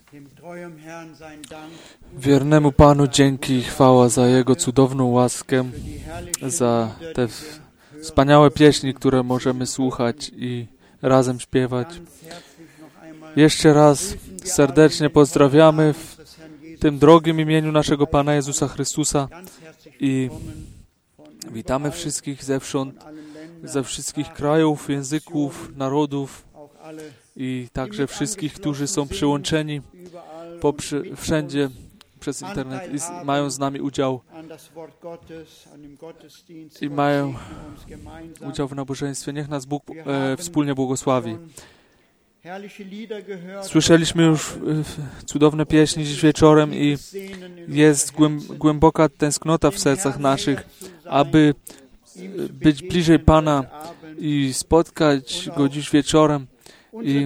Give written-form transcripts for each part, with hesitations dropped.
Wiernemu Panu dzięki i chwała za Jego cudowną łaskę, za te wspaniałe pieśni, które możemy słuchać i razem śpiewać. Jeszcze raz serdecznie pozdrawiamy w tym drogim imieniu naszego Pana Jezusa Chrystusa i witamy wszystkich zewsząd, ze wszystkich krajów, języków, narodów i także wszystkich, którzy są przyłączeni wszędzie przez internet i mają z nami udział i mają udział w nabożeństwie. Niech nas Bóg wspólnie błogosławi. Słyszeliśmy już cudowne pieśni dziś wieczorem i jest głęboka tęsknota w sercach naszych, aby być bliżej Pana i spotkać Go dziś wieczorem i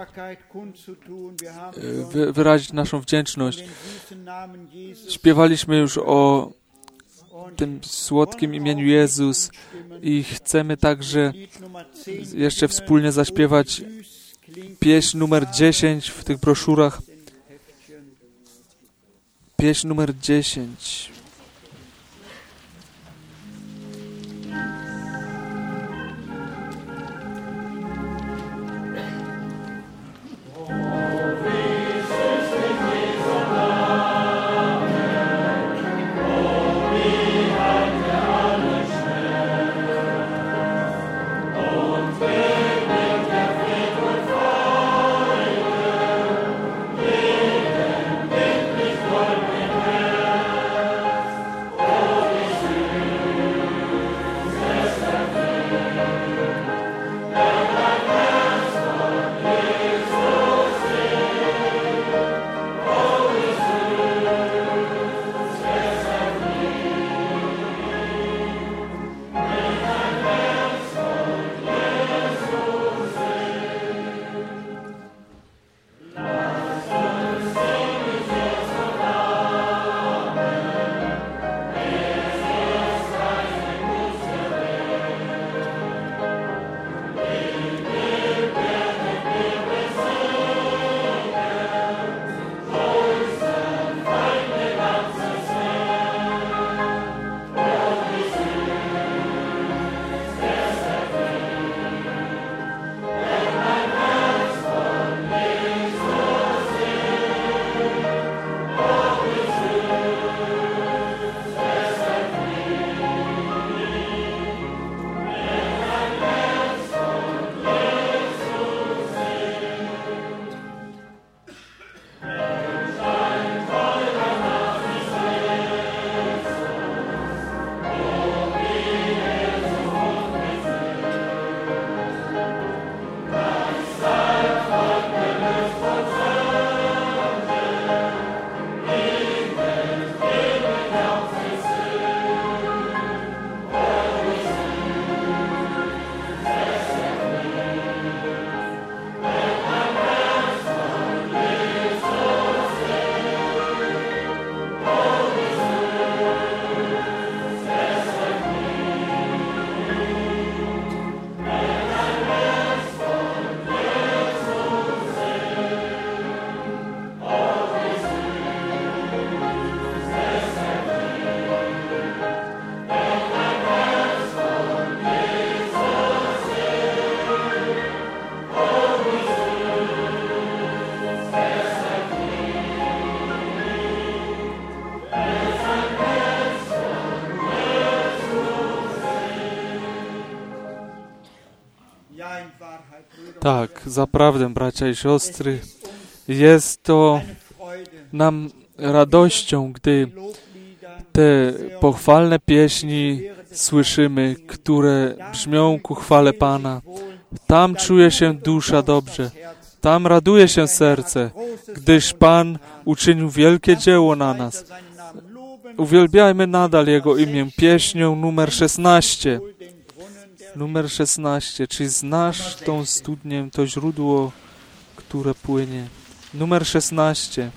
wyrazić naszą wdzięczność. Śpiewaliśmy już o tym słodkim imieniu Jezus i chcemy także jeszcze wspólnie zaśpiewać pieśń numer 10 w tych broszurach. Pieśń numer 10. Tak, zaprawdę, bracia i siostry, jest to nam radością, gdy te pochwalne pieśni słyszymy, które brzmią ku chwale Pana. Tam czuje się dusza dobrze, tam raduje się serce, gdyż Pan uczynił wielkie dzieło na nas. Uwielbiajmy nadal Jego imię pieśnią numer 16. Numer 16. Czy znasz tą studnię, to źródło, które płynie? Numer 16.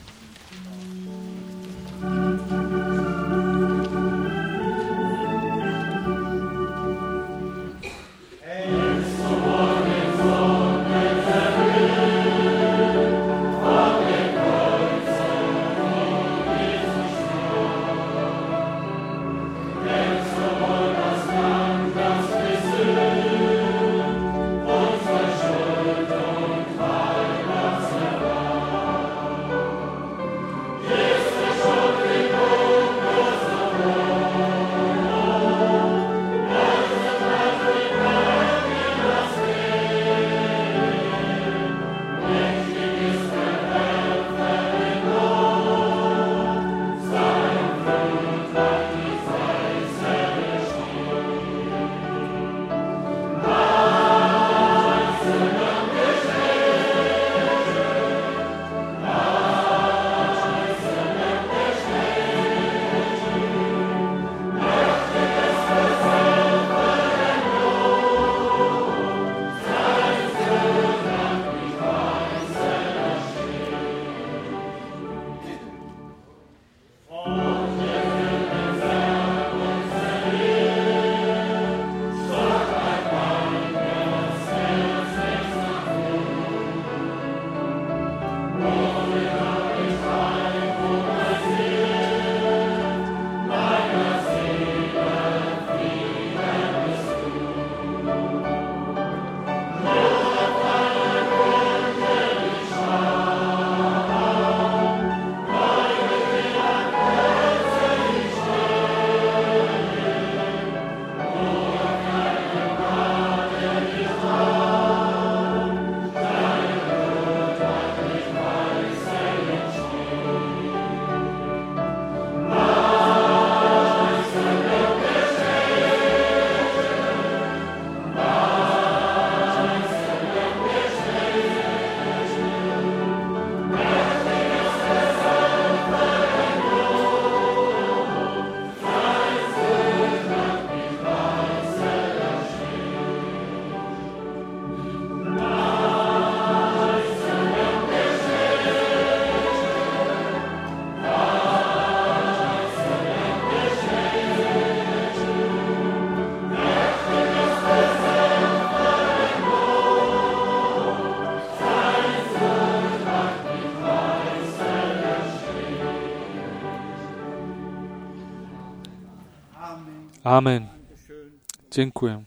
Amen. Amen. Dziękuję.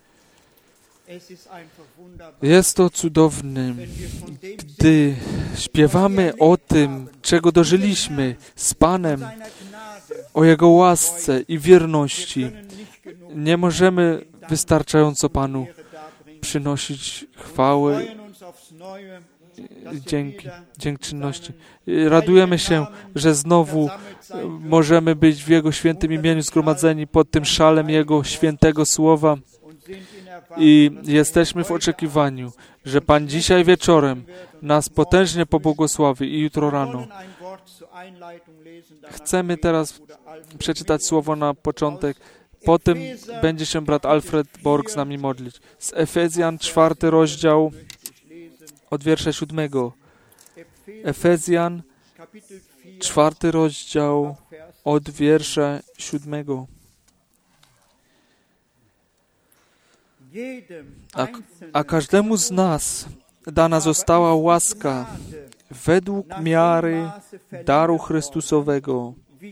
Jest to cudowne, gdy śpiewamy o tym, czego dożyliśmy z Panem, o Jego łasce i wierności. Nie możemy wystarczająco Panu przynosić chwały i dziękczynności. Radujemy się, że znowu możemy być w Jego świętym imieniu zgromadzeni pod tym szalem Jego świętego słowa i jesteśmy w oczekiwaniu, że Pan dzisiaj wieczorem nas potężnie pobłogosławi i jutro rano. Chcemy teraz przeczytać słowo na początek. Potem będzie się brat Alfred Borg z nami modlić. Z Efezjan 4 rozdział od wiersza 7. Efezjan 4 rozdział od wiersza 7. A każdemu z nas dana została łaska według miary daru Chrystusowego.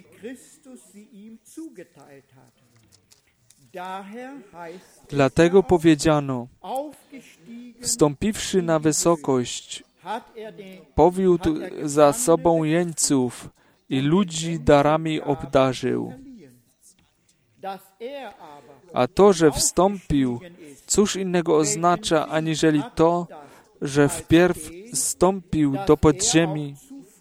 Dlatego powiedziano, wstąpiwszy na wysokość, powiódł za sobą jeńców i ludzi darami obdarzył. A to, że wstąpił, cóż innego oznacza, aniżeli to, że wpierw zstąpił do podziemi,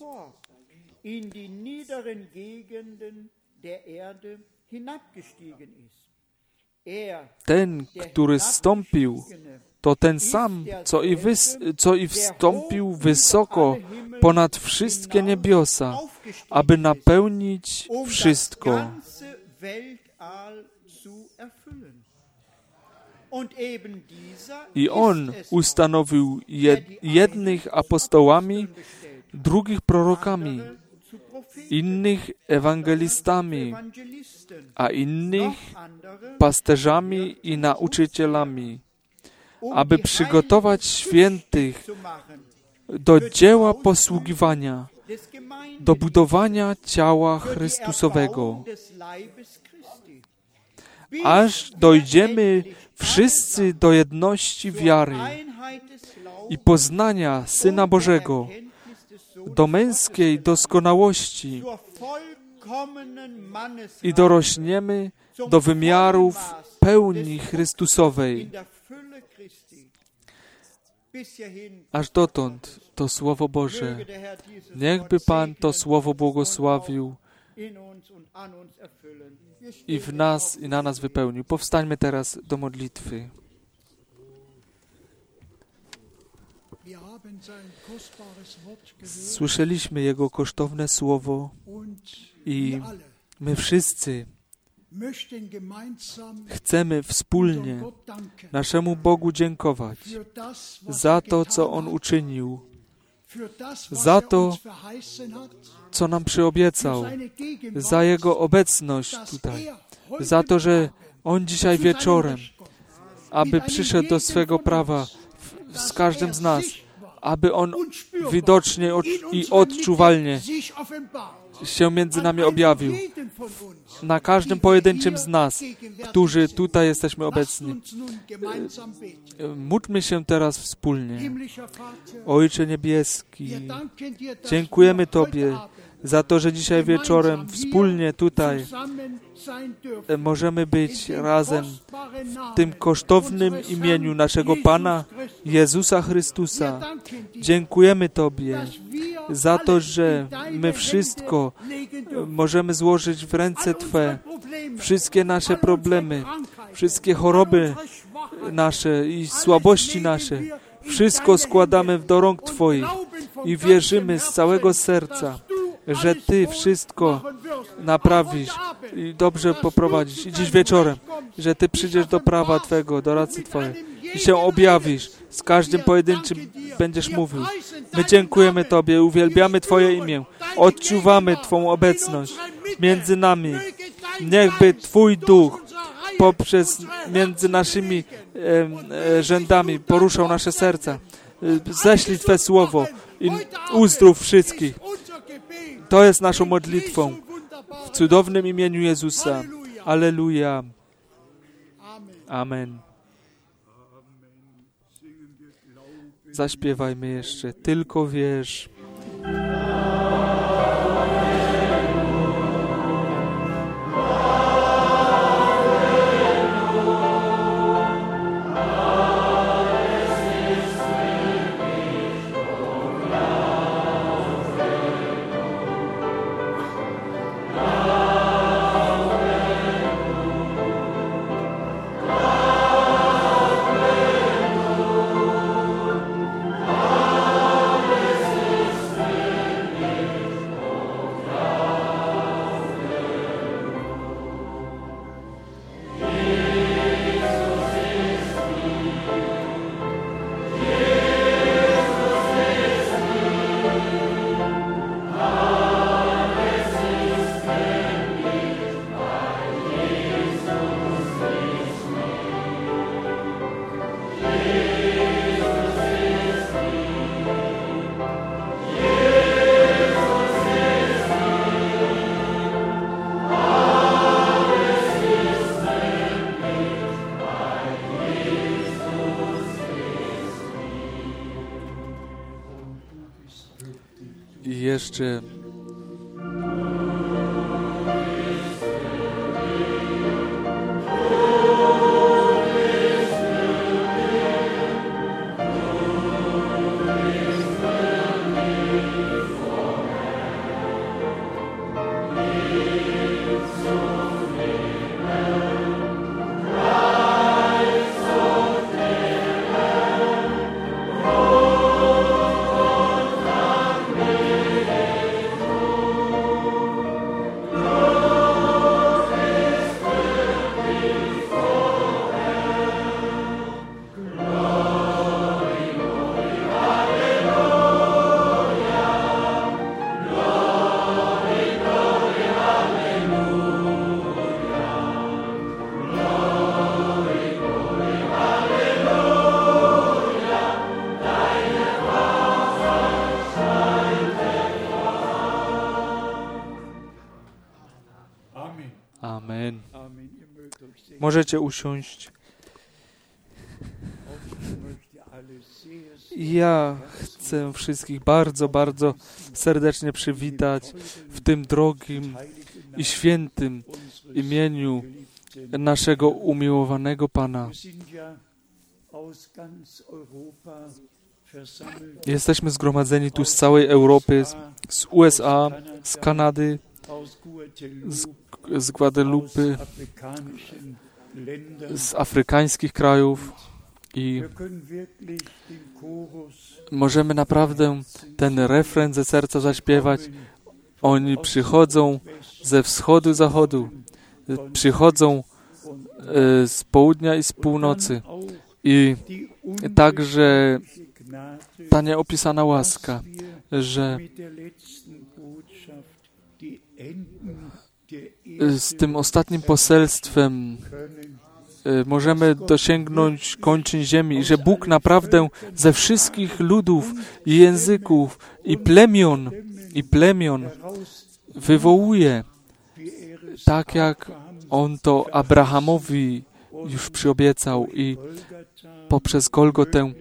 ten, który zstąpił, to ten sam, co i wstąpił wysoko ponad wszystkie niebiosa, aby napełnić wszystko. I On ustanowił jednych apostołami, drugich prorokami, innych ewangelistami, a innych pasterzami i nauczycielami, aby przygotować świętych do dzieła posługiwania, do budowania ciała Chrystusowego, aż dojdziemy wszyscy do jedności wiary i poznania Syna Bożego, do męskiej doskonałości i dorośniemy do wymiarów pełni Chrystusowej. Aż dotąd to Słowo Boże. Niechby Pan to Słowo błogosławił i w nas, i na nas wypełnił. Powstańmy teraz do modlitwy. Słyszeliśmy Jego kosztowne Słowo i my wszyscy chcemy wspólnie naszemu Bogu dziękować za to, co On uczynił, za to, co nam przyobiecał, za Jego obecność tutaj, za to, że On dzisiaj wieczorem, aby przyszedł do swego prawa z każdym z nas, aby On widocznie i odczuwalnie się między nami objawił. Na każdym pojedynczym z nas, którzy tutaj jesteśmy obecni. Módlmy się teraz wspólnie. Ojcze Niebieski, dziękujemy Tobie za to, że dzisiaj wieczorem wspólnie tutaj możemy być razem w tym kosztownym imieniu naszego Pana Jezusa Chrystusa. Dziękujemy Tobie za to, że my wszystko możemy złożyć w ręce Twe. Wszystkie nasze problemy, wszystkie choroby nasze i słabości nasze. Wszystko składamy do rąk Twoich i wierzymy z całego serca, że Ty wszystko naprawisz i dobrze poprowadzisz. I dziś wieczorem, że Ty przyjdziesz do prawa Twego, do racji Twojej i się objawisz. Z każdym pojedynczym będziesz mówił. My dziękujemy Tobie, uwielbiamy Twoje imię. Odczuwamy Twą obecność między nami. Niechby Twój duch poprzez między naszymi rzędami poruszał nasze serca. Ześlij Twe słowo i uzdrów wszystkich. To jest naszą modlitwą w cudownym imieniu Jezusa. Alleluja. Amen. Zaśpiewajmy jeszcze. Tylko wierz. I jeszcze Amen. Możecie usiąść. Ja chcę wszystkich bardzo, bardzo serdecznie przywitać w tym drogim i świętym imieniu naszego umiłowanego Pana. Jesteśmy zgromadzeni tu z całej Europy, z USA, z Kanady, z Guadelupy, z afrykańskich krajów i możemy naprawdę ten refren ze serca zaśpiewać. Oni przychodzą ze wschodu, zachodu, przychodzą z południa i z północy i także ta nieopisana łaska, że z tym ostatnim poselstwem możemy dosięgnąć kończyn ziemi i że Bóg naprawdę ze wszystkich ludów i języków i plemion wywołuje, tak jak On to Abrahamowi już przyobiecał i poprzez Golgotę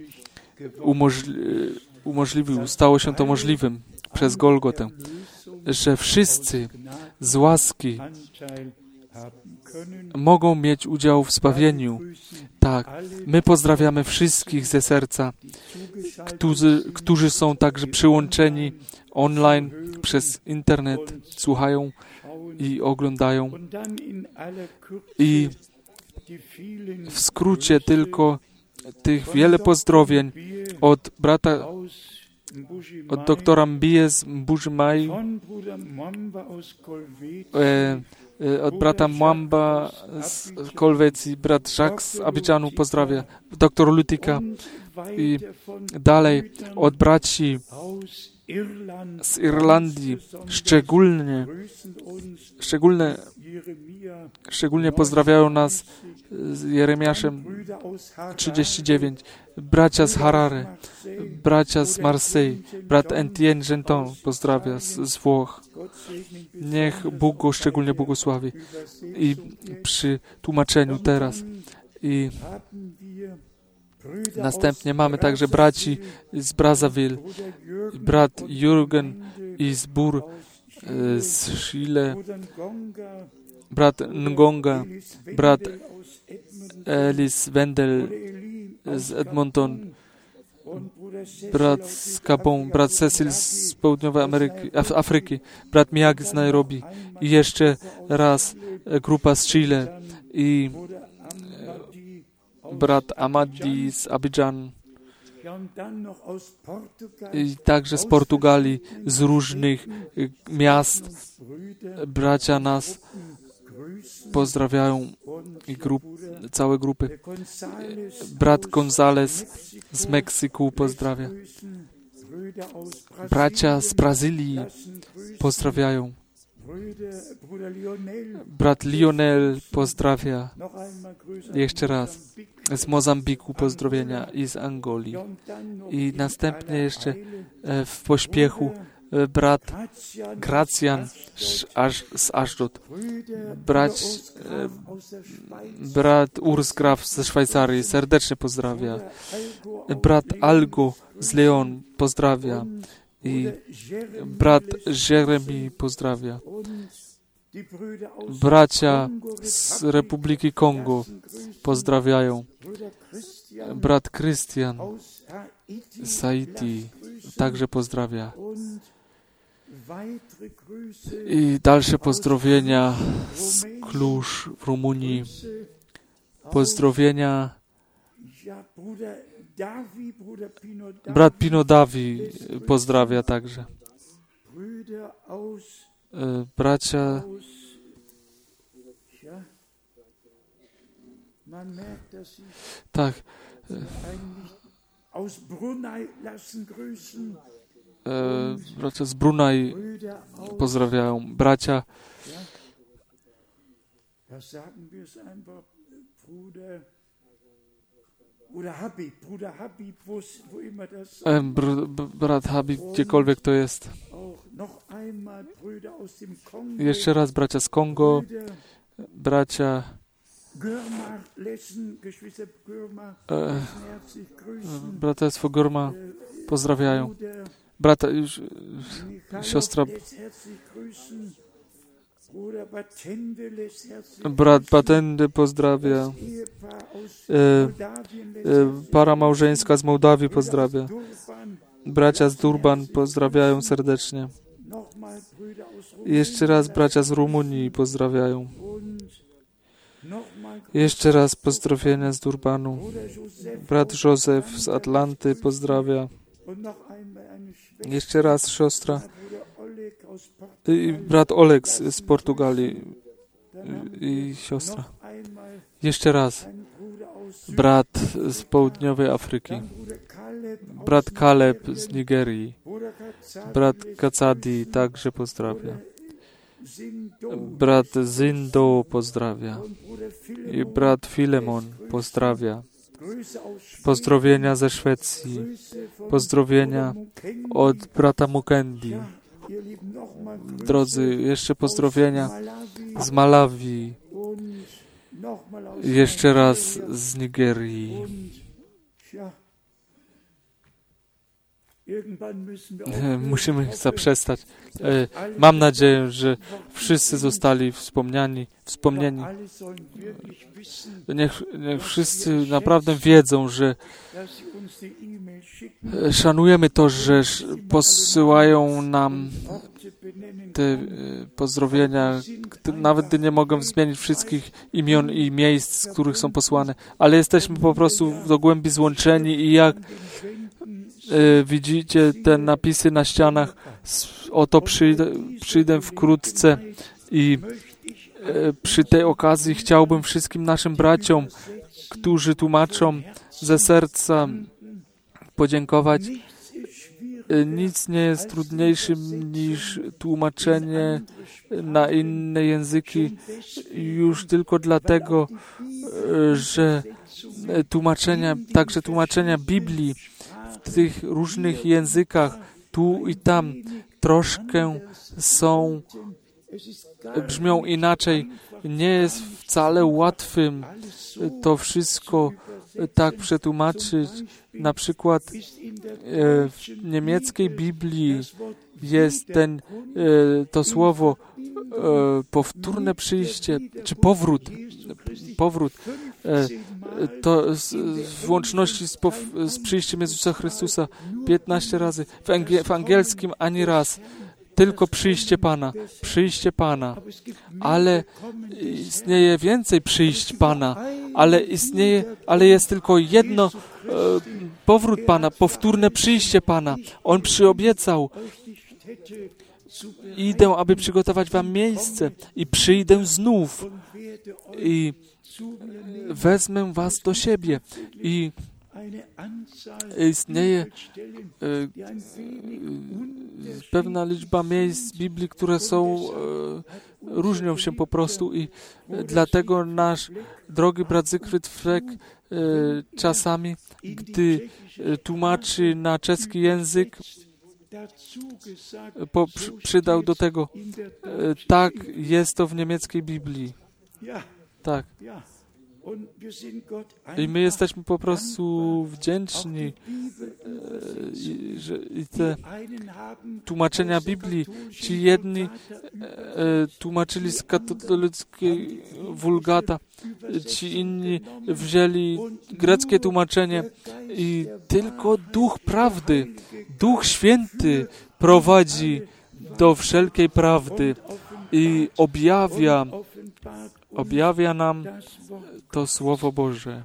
umożliwił, stało się to możliwym przez Golgotę, że wszyscy z łaski mogą mieć udział w zbawieniu. Tak, my pozdrawiamy wszystkich ze serca, którzy są także przyłączeni online przez internet, słuchają i oglądają. I w skrócie tylko tych wiele pozdrowień od doktora Mbije z Mbuji-Mayi, od brata Mwamba z Kolwecji, brat Jacques z Abidżanu pozdrawia, doktor Lutika i dalej od braci z Irlandii, szczególnie pozdrawiają nas z Jeremiaszem 39, bracia z Harare, bracia z Marseille, brat Etienne Genton pozdrawia z Włoch. Niech Bóg go szczególnie błogosławi. I przy tłumaczeniu teraz I następnie mamy także braci z Brazzaville, brat Jürgen i zbór z Chile, brat Ngonga, brat Elis Wendel z Edmonton, brat z Gabon, brat Cecil z Południowej Afryki, brat Miag z Nairobi i jeszcze raz grupa z Chile i brat Amadi z Abidjan i także z Portugalii, z różnych miast. Bracia nas pozdrawiają i całe grupy. Brat González z Meksyku pozdrawia. Bracia z Brazylii pozdrawiają. Brat Lionel pozdrawia. Jeszcze raz. Z Mozambiku pozdrowienia i z Angolii. I następnie jeszcze w pośpiechu brat Gracjan z Ashdod, brat Urs Graf ze Szwajcarii serdecznie pozdrawia, brat Algo z Leon pozdrawia i brat Jeremy pozdrawia. Bracia z Republiki Kongo pozdrawiają. Brat Krystian z Haiti także pozdrawia. I dalsze pozdrowienia z Cluj w Rumunii. Pozdrowienia brat Pino Davi pozdrawia także. Bracia tak bracia z Brunei pozdrawiają. Bracia brat Habib, gdziekolwiek to jest. Jeszcze raz bracia z Kongo, bracia braterstwo Gurma pozdrawiają. Siostra brat Batende pozdrawia. Para małżeńska z Mołdawii pozdrawia. Bracia z Durban pozdrawiają serdecznie. Jeszcze raz bracia z Rumunii pozdrawiają. Jeszcze raz pozdrowienia z Durbanu. Brat Józef z Atlanty pozdrawia. Jeszcze raz siostra i brat Oleg z Portugalii i siostra. Jeszcze raz brat z Południowej Afryki. Brat Kaleb z Nigerii. Brat Kacadi także pozdrawia. Brat Zindo pozdrawia. I brat Filemon pozdrawia. Pozdrowienia ze Szwecji. Pozdrowienia od brata Mukendi. Drodzy, jeszcze pozdrowienia z Malawi. Jeszcze raz z Nigerii. Musimy zaprzestać. Mam nadzieję, że wszyscy zostali wspomnieni. Niech wszyscy naprawdę wiedzą, że szanujemy to, że posyłają nam te pozdrowienia, nawet gdy nie mogę zmienić wszystkich imion i miejsc, z których są posłane, ale jesteśmy po prostu do głębi złączeni i jak widzicie te napisy na ścianach, oto przyjdę wkrótce i przy tej okazji chciałbym wszystkim naszym braciom, którzy tłumaczą ze serca, podziękować. Nic nie jest trudniejszym niż tłumaczenie na inne języki już tylko dlatego, że także tłumaczenia Biblii w tych różnych językach tu i tam troszkę są brzmią inaczej. Nie jest wcale łatwym to wszystko tak przetłumaczyć. Na przykład w niemieckiej Biblii jest to słowo powtórne przyjście, czy powrót. To w łączności z przyjściem Jezusa Chrystusa 15 razy. W angielskim ani raz. Tylko przyjście Pana. Ale istnieje więcej przyjść Pana, ale jest tylko jedno powrót Pana, powtórne przyjście Pana. On przyobiecał: idę, aby przygotować wam miejsce i przyjdę znów i wezmę was do siebie. I istnieje pewna liczba miejsc w Biblii, które różnią się po prostu i dlatego nasz drogi brat Zygfryd Freck czasami, gdy tłumaczy na czeski język, przydał do tego: tak, jest to w niemieckiej Biblii. Tak. I my jesteśmy po prostu wdzięczni, że te tłumaczenia Biblii, ci jedni tłumaczyli z katolickiej Vulgata, ci inni wzięli greckie tłumaczenie i tylko Duch Prawdy, Duch Święty prowadzi do wszelkiej prawdy i objawia nam to Słowo Boże.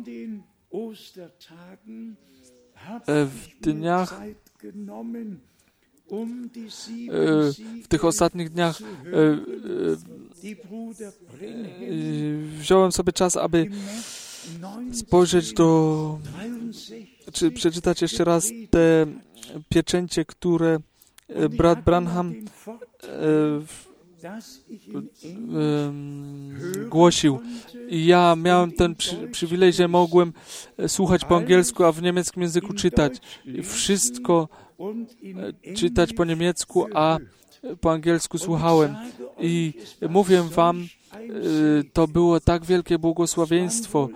W tych ostatnich dniach wziąłem sobie czas, aby spojrzeć czy przeczytać jeszcze raz te pieczęcie, które brat Branham głosił. I ja miałem ten przywilej, że mogłem słuchać po angielsku, a w niemieckim języku czytać. Wszystko czytać po niemiecku, a po angielsku słuchałem. I mówię wam, to było tak wielkie błogosławieństwo.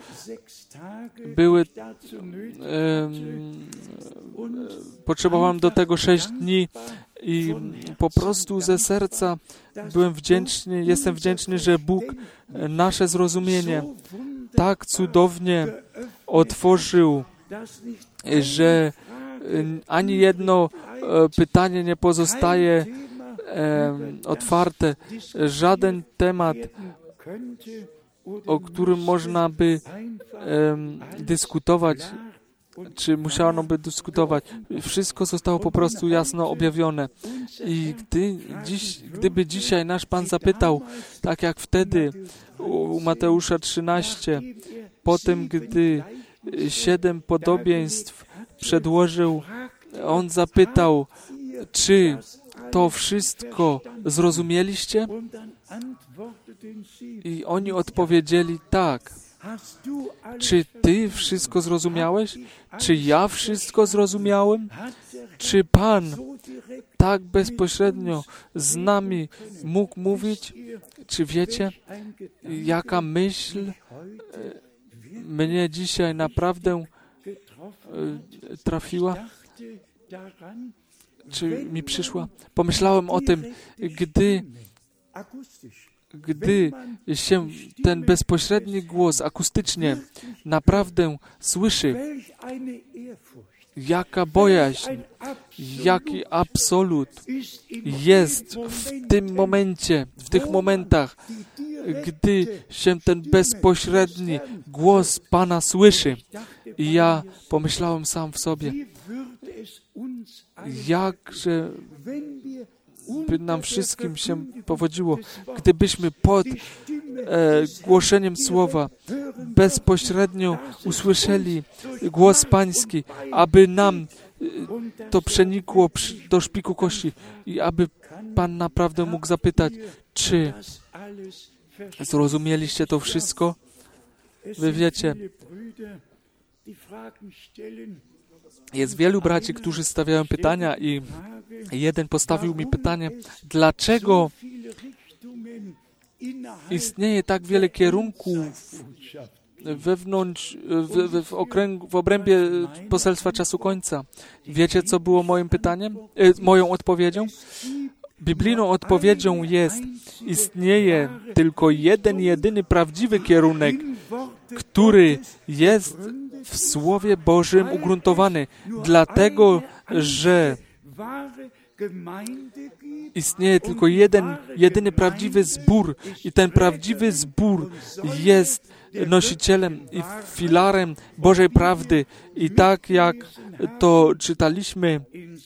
Potrzebowałem do tego 6 dni i po prostu ze serca jestem wdzięczny, że Bóg nasze zrozumienie tak cudownie otworzył, że ani jedno pytanie nie pozostaje otwarte. Żaden temat, o którym można by dyskutować, czy musiano by dyskutować. Wszystko zostało po prostu jasno objawione. I gdyby dzisiaj nasz Pan zapytał, tak jak wtedy u Mateusza 13, potem gdy 7 podobieństw przedłożył, On zapytał, czy to wszystko zrozumieliście? I oni odpowiedzieli tak. Czy Ty wszystko zrozumiałeś? Czy ja wszystko zrozumiałem? Czy Pan tak bezpośrednio z nami mógł mówić? Czy wiecie, jaka myśl mnie dzisiaj naprawdę trafiła? Czy mi przyszła? Pomyślałem o tym, gdy się ten bezpośredni głos akustycznie naprawdę słyszy, jaka bojaźń, jaki absolut jest w tym momencie, w tych momentach, gdy się ten bezpośredni głos Pana słyszy. I ja pomyślałem sam w sobie, jakże by nam wszystkim się powodziło, gdybyśmy pod głoszeniem Słowa bezpośrednio usłyszeli głos Pański, aby nam to przenikło do szpiku kości i aby Pan naprawdę mógł zapytać, czy zrozumieliście to wszystko? Wy wiecie, jest wielu braci, którzy stawiają pytania i jeden postawił mi pytanie, dlaczego istnieje tak wiele kierunków wewnątrz, w obrębie poselstwa czasu końca. Wiecie, co było moim pytaniem? Moją odpowiedzią? Biblijną odpowiedzią jest, istnieje tylko jeden, jedyny prawdziwy kierunek, który jest w Słowie Bożym ugruntowany, dlatego, że istnieje tylko jeden, jedyny prawdziwy zbór i ten prawdziwy zbór jest nosicielem i filarem Bożej prawdy. I tak jak to czytaliśmy,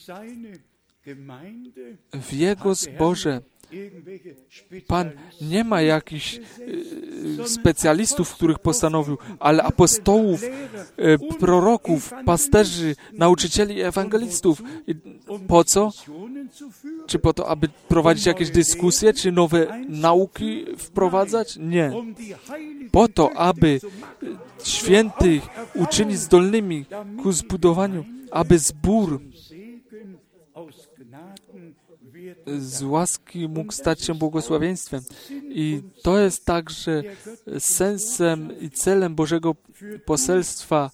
w Jego zborze Pan nie ma jakichś specjalistów, których postanowił, ale apostołów, proroków, pasterzy, nauczycieli i ewangelistów. Po co? Czy po to, aby prowadzić jakieś dyskusje, czy nowe nauki wprowadzać? Nie. Po to, aby świętych uczynić zdolnymi ku zbudowaniu, aby zbór z łaski mógł stać się błogosławieństwem. I to jest także sensem i celem Bożego poselstwa,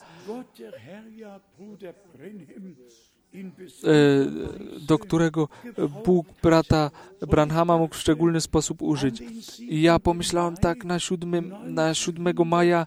do którego Bóg brata Branhama mógł w szczególny sposób użyć. I ja pomyślałem tak na 7 maja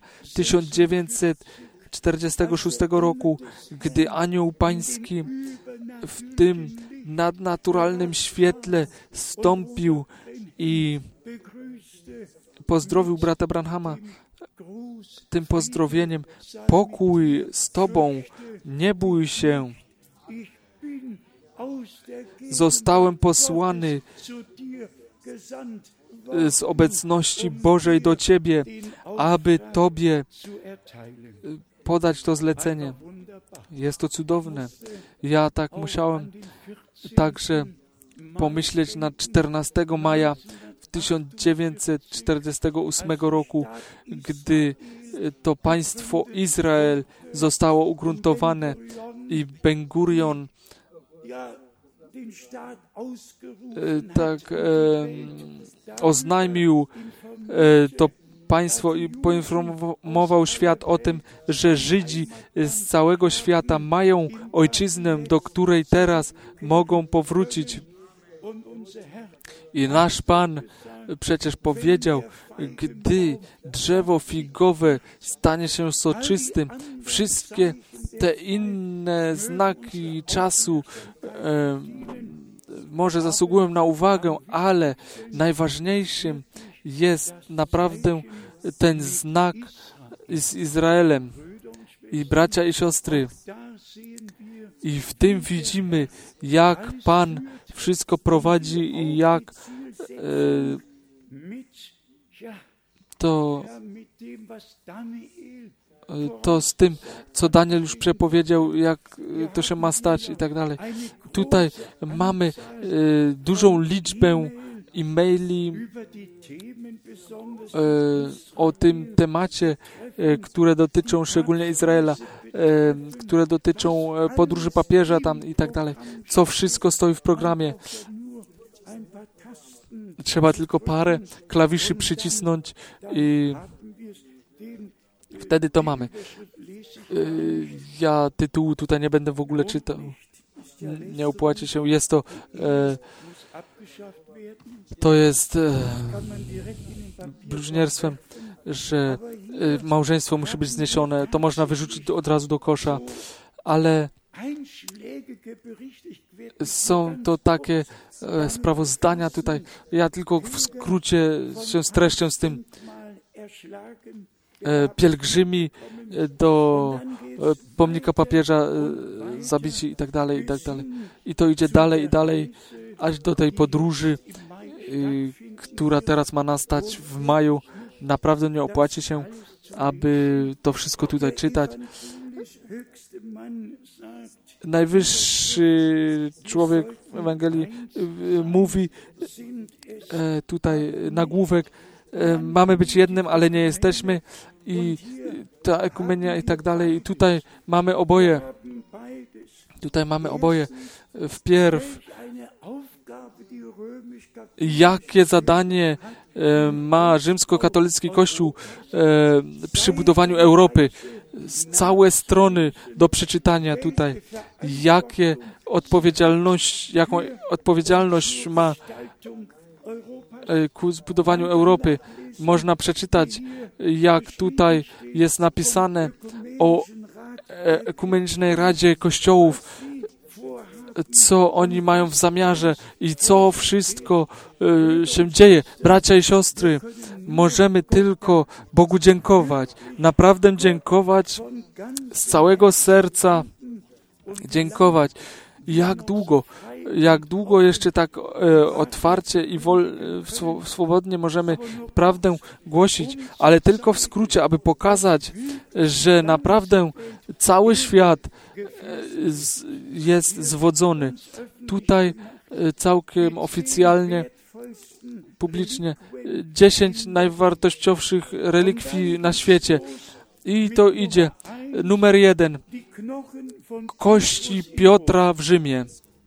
1946 roku, gdy Anioł Pański w tym nadnaturalnym świetle stąpił i pozdrowił brata Branhama tym pozdrowieniem: pokój z Tobą, nie bój się. Zostałem posłany z obecności Bożej do Ciebie, aby Tobie podać to zlecenie. Jest to cudowne. Ja tak musiałem także pomyśleć na 14 maja 1948 roku, gdy to państwo Izrael zostało ugruntowane i Ben-Gurion oznajmił to państwo i poinformował świat o tym, że Żydzi z całego świata mają ojczyznę, do której teraz mogą powrócić. I nasz Pan przecież powiedział, gdy drzewo figowe stanie się soczystym, wszystkie te inne znaki czasu może zasługują na uwagę, ale najważniejszym jest naprawdę ten znak z Izraelem. I bracia i siostry, i w tym widzimy, jak Pan wszystko prowadzi i jak to z tym, co Daniel już przepowiedział, jak to się ma stać i tak dalej. Tutaj mamy dużą liczbę e-maili o tym temacie, które dotyczą szczególnie Izraela, które dotyczą podróży papieża tam i tak dalej. Co wszystko stoi w programie. Trzeba tylko parę klawiszy przycisnąć i wtedy to mamy. Ja tytułu tutaj nie będę w ogóle czytał. Nie opłaci się. Jest to jest bluźnierstwem, że małżeństwo musi być zniesione. To można wyrzucić od razu do kosza, ale są to takie sprawozdania tutaj. Ja tylko w skrócie się streszczę z tym. Pielgrzymi do pomnika papieża zabici i tak dalej, i tak dalej. I to idzie dalej i dalej, aż do tej podróży, która teraz ma nastać w maju. Naprawdę nie opłaci się, aby to wszystko tutaj czytać. Najwyższy człowiek w Ewangelii mówi tutaj nagłówek: mamy być jednym, ale nie jesteśmy, i ta ekumenia i tak dalej. I tutaj mamy oboje. Tutaj mamy oboje. Wpierw, jakie zadanie ma rzymskokatolicki Kościół przy budowaniu Europy. Całe strony do przeczytania tutaj. Jaką odpowiedzialność ma ku zbudowaniu Europy. Można przeczytać, jak tutaj jest napisane o Ekumenicznej Radzie Kościołów, co oni mają w zamiarze i co wszystko się dzieje. Bracia i siostry, możemy tylko Bogu dziękować. Naprawdę dziękować z całego serca. Dziękować. Jak długo jeszcze tak otwarcie i swobodnie możemy prawdę głosić, ale tylko w skrócie, aby pokazać, że naprawdę cały świat jest zwodzony. Tutaj całkiem oficjalnie, publicznie 10 najwartościowszych relikwii na świecie. I to idzie. Numer 1. Kości Piotra w Rzymie.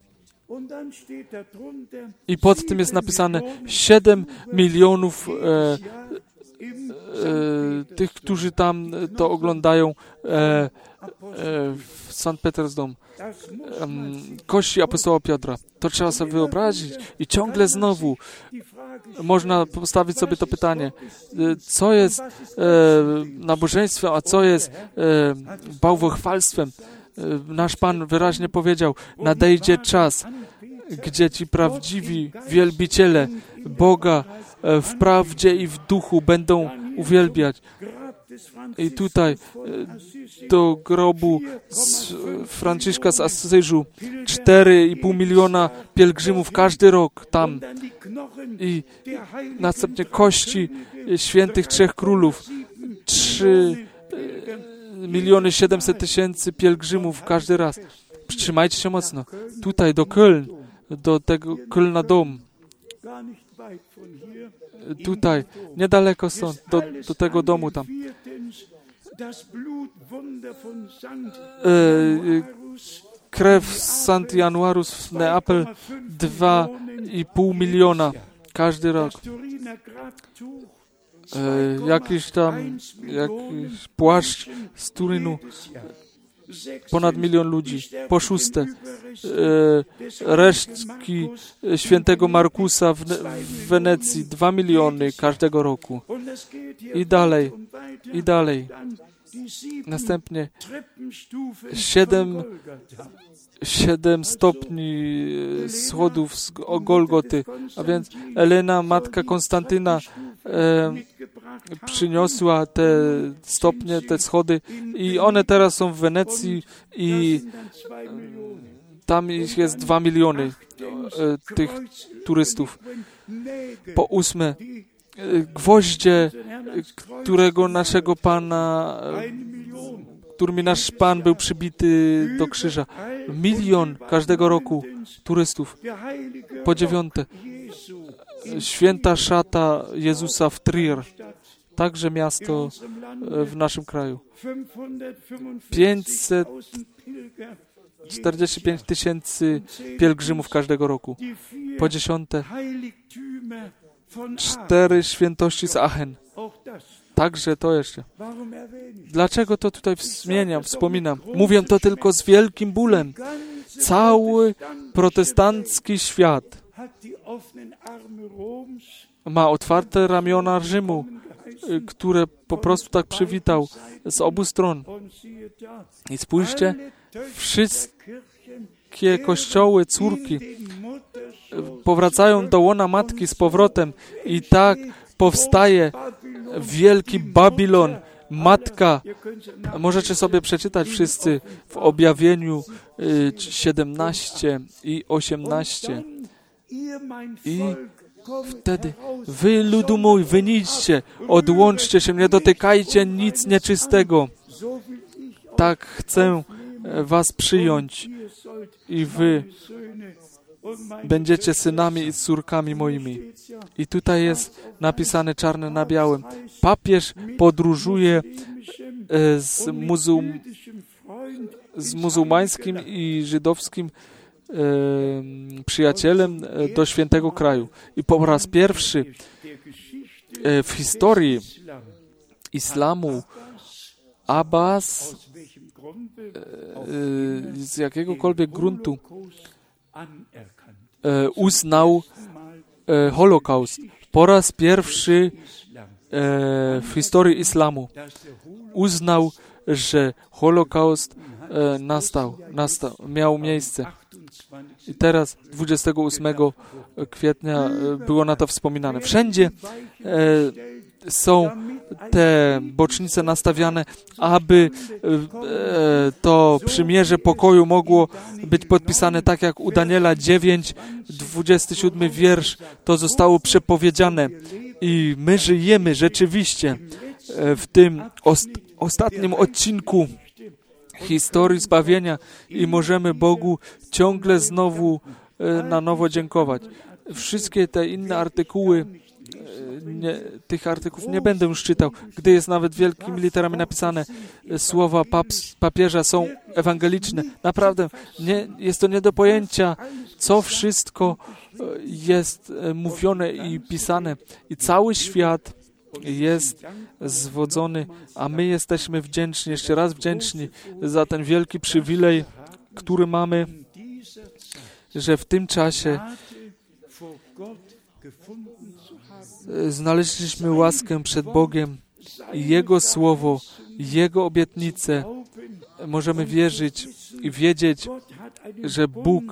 I pod tym jest napisane 7 milionów tych, którzy tam to oglądają w St. Peter's Dome. Kości apostoła Piotra. To trzeba sobie wyobrazić. I ciągle znowu można postawić sobie to pytanie, co jest nabożeństwem, a co jest bałwochwalstwem. Nasz Pan wyraźnie powiedział, nadejdzie czas, gdzie ci prawdziwi wielbiciele Boga w prawdzie i w duchu będą uwielbiać. I tutaj do grobu Franciszka z Asyżu 4,5 miliona pielgrzymów każdy rok tam. I następnie kości świętych trzech królów 3,7 miliony pielgrzymów każdy raz. Trzymajcie się mocno. Tutaj do Köln, do tego Kölna Dom. Tutaj, niedaleko stąd, do tego domu tam. Krew St. Januarus w Neapel 2,5 miliona każdy rok. Jakiś płaszcz z Turynu, ponad 1 milion ludzi. Po 6. Resztki świętego Markusa w Wenecji 2 miliony każdego roku. I dalej. Następnie 7 stopni schodów z Golgoty, a więc Elena, matka Konstantyna, przyniosła te stopnie, te schody i one teraz są w Wenecji i tam ich jest 2 miliony tych turystów. Po 8. Gwoździe, którymi nasz Pan był przybity do krzyża. 1 milion każdego roku turystów. Po 9. Święta szata Jezusa w Trier. Także miasto w naszym kraju. 545 tysięcy pielgrzymów każdego roku. Po 10. 4 świętości z Aachen. Także to jeszcze. Dlaczego to tutaj wspominam? Mówię to tylko z wielkim bólem. Cały protestancki świat ma otwarte ramiona Rzymu, które po prostu tak przywitał z obu stron. I spójrzcie, wszystkie kościoły, córki powracają do łona matki z powrotem i tak powstaje wielki Babilon, matka. Możecie sobie przeczytać wszyscy w Objawieniu 17 i 18. I wtedy, wy, ludu mój, wyjdźcie, odłączcie się, nie dotykajcie nic nieczystego. Tak chcę was przyjąć i wy będziecie synami i córkami moimi. I tutaj jest napisane czarne na białym. Papież podróżuje z muzułmańskim i żydowskim przyjacielem do świętego kraju. I po raz pierwszy w historii islamu Abbas z jakiegokolwiek gruntu uznał Holokaust. Po raz pierwszy w historii islamu uznał, że Holokaust miał miejsce. I teraz 28 kwietnia było na to wspominane. Wszędzie są te bocznice nastawiane, aby to przymierze pokoju mogło być podpisane tak jak u Daniela 9, 27 wiersz. To zostało przepowiedziane i my żyjemy rzeczywiście w tym ostatnim odcinku historii zbawienia i możemy Bogu ciągle znowu na nowo dziękować. Wszystkie te inne artykuły, tych artykułów nie będę już czytał, gdy jest nawet wielkimi literami napisane, słowa papieża są ewangeliczne. Naprawdę, jest to nie do pojęcia, co wszystko jest mówione i pisane. I cały świat jest zwodzony, a my jesteśmy wdzięczni, jeszcze raz wdzięczni za ten wielki przywilej, który mamy, że w tym czasie znaleźliśmy łaskę przed Bogiem i Jego Słowo, Jego obietnice. Możemy wierzyć i wiedzieć, że Bóg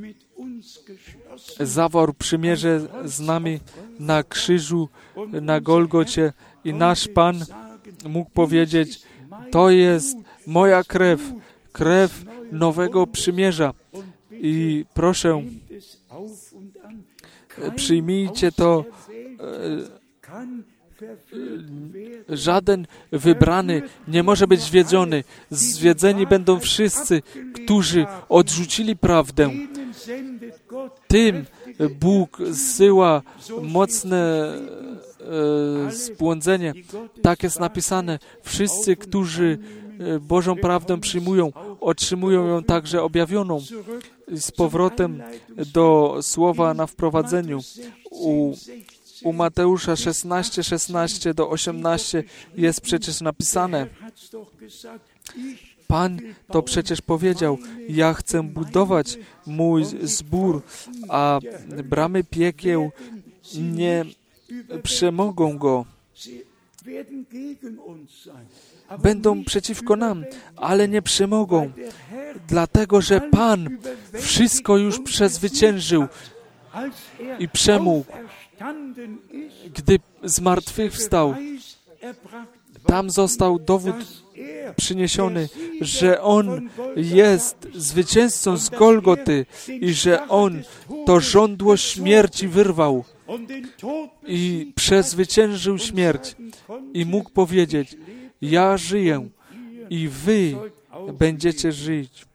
zawarł przymierze z nami na krzyżu, na Golgocie i nasz Pan mógł powiedzieć, to jest moja krew, krew nowego przymierza. I proszę, przyjmijcie to. Żaden wybrany nie może być zwiedzony. Zwiedzeni będą wszyscy, którzy odrzucili prawdę. Tym Bóg zsyła mocne zbłądzenie. Tak jest napisane. Wszyscy, którzy Bożą prawdę przyjmują, otrzymują ją także objawioną. Z powrotem do słowa na wprowadzeniu. U Mateusza 16 do 18 jest przecież napisane. Pan to przecież powiedział, ja chcę budować mój zbór, a bramy piekieł nie przemogą go. Będą przeciwko nam, ale nie przemogą, dlatego że Pan wszystko już przezwyciężył i przemógł. Gdy zmartwychwstał, tam został dowód przyniesiony, że On jest zwycięzcą z Golgoty i że On to żądło śmierci wyrwał i przezwyciężył śmierć i mógł powiedzieć, ja żyję i wy będziecie żyć.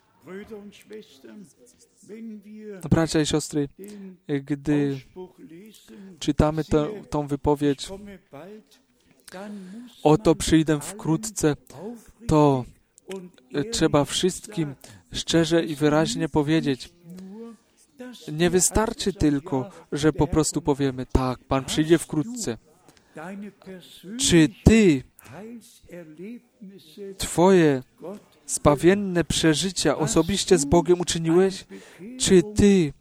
Bracia i siostry, gdy czytamy tą wypowiedź, oto przyjdę wkrótce, to trzeba wszystkim szczerze i wyraźnie powiedzieć. Nie wystarczy tylko, że po prostu powiemy, tak, Pan przyjdzie wkrótce. Czy ty Twoje zbawienne przeżycia osobiście z Bogiem uczyniłeś? Czy ty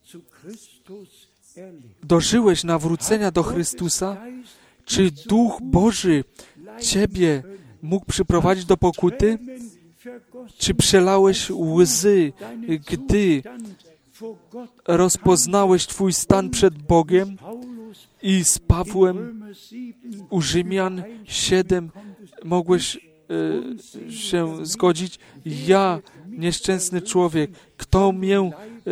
dożyłeś nawrócenia do Chrystusa? Czy Duch Boży Ciebie mógł przyprowadzić do pokuty? Czy przelałeś łzy, gdy rozpoznałeś Twój stan przed Bogiem? I z Pawłem u Rzymian 7 mogłeś się zgodzić? Ja, nieszczęsny człowiek, kto mnie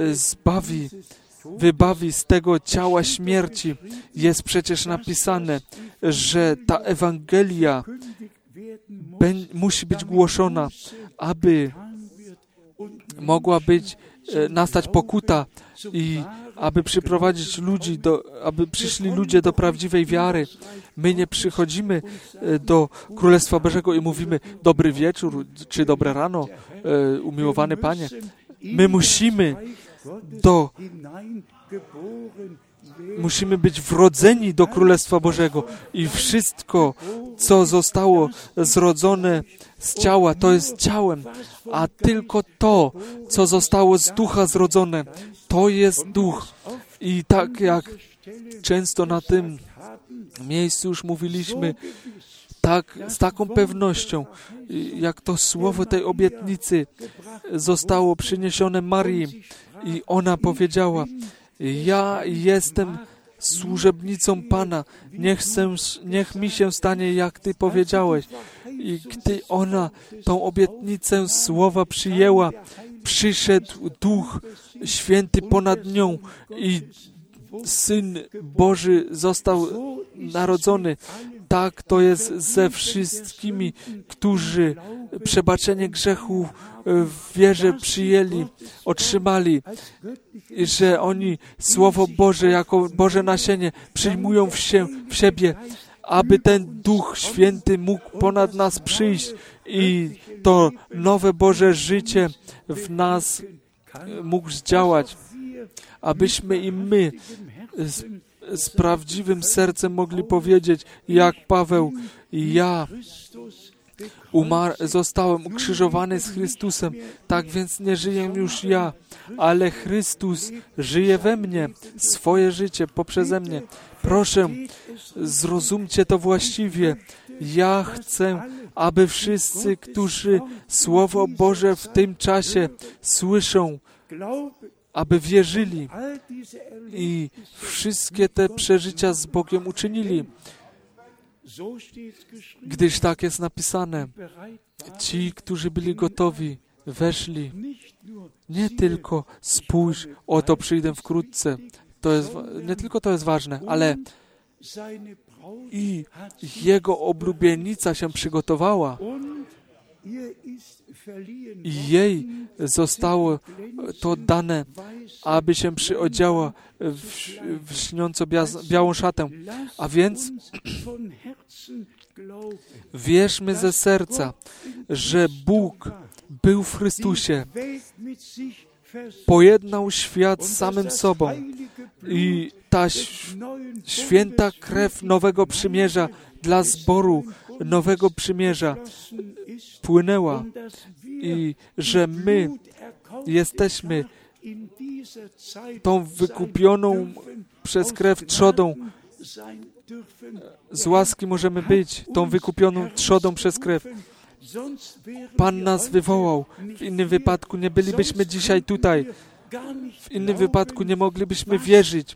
wybawi z tego ciała śmierci? Jest przecież napisane, że ta Ewangelia musi być głoszona, aby mogła nastać pokuta i aby przyprowadzić ludzi, aby przyszli ludzie do prawdziwej wiary. My nie przychodzimy do Królestwa Bożego i mówimy dobry wieczór, czy dobre rano, umiłowany Panie. My musimy musimy być wrodzeni do Królestwa Bożego i wszystko, co zostało zrodzone z ciała, to jest ciałem, a tylko to, co zostało z ducha zrodzone, to jest duch. I tak jak często na tym miejscu już mówiliśmy, tak, z taką pewnością, jak to słowo tej obietnicy zostało przyniesione Marii i ona powiedziała: ja jestem służebnicą Pana, niech mi się stanie, jak Ty powiedziałeś. I gdy ona tą obietnicę słowa przyjęła, przyszedł Duch Święty ponad nią i Syn Boży został narodzony. Tak to jest ze wszystkimi, którzy przebaczenie grzechów w wierze przyjęli, otrzymali, że oni Słowo Boże jako Boże nasienie przyjmują w siebie, aby ten Duch Święty mógł ponad nas przyjść i to nowe Boże życie w nas mógł zdziałać, abyśmy i my z prawdziwym sercem mogli powiedzieć, jak Paweł: ja zostałem ukrzyżowany z Chrystusem, tak więc nie żyję już ja, ale Chrystus żyje we mnie, swoje życie poprzeze mnie. Proszę, zrozumcie to właściwie. Ja chcę, aby wszyscy, którzy Słowo Boże w tym czasie słyszą, aby wierzyli i wszystkie te przeżycia z Bogiem uczynili. Gdyż tak jest napisane, ci, którzy byli gotowi, weszli. Nie tylko spójrz, oto przyjdę wkrótce. Nie tylko to jest ważne, ale i Jego oblubienica się przygotowała. I jej zostało to dane, aby się przyodziała w lśniąco białą szatę. A więc wierzmy ze serca, że Bóg był w Chrystusie, pojednał świat z samym sobą i ta święta krew nowego przymierza dla zboru nowego przymierza płynęła i że my jesteśmy tą wykupioną przez krew trzodą. Z łaski możemy być tą wykupioną trzodą przez krew. Pan nas wywołał. W innym wypadku nie bylibyśmy dzisiaj tutaj. W innym wypadku nie moglibyśmy wierzyć,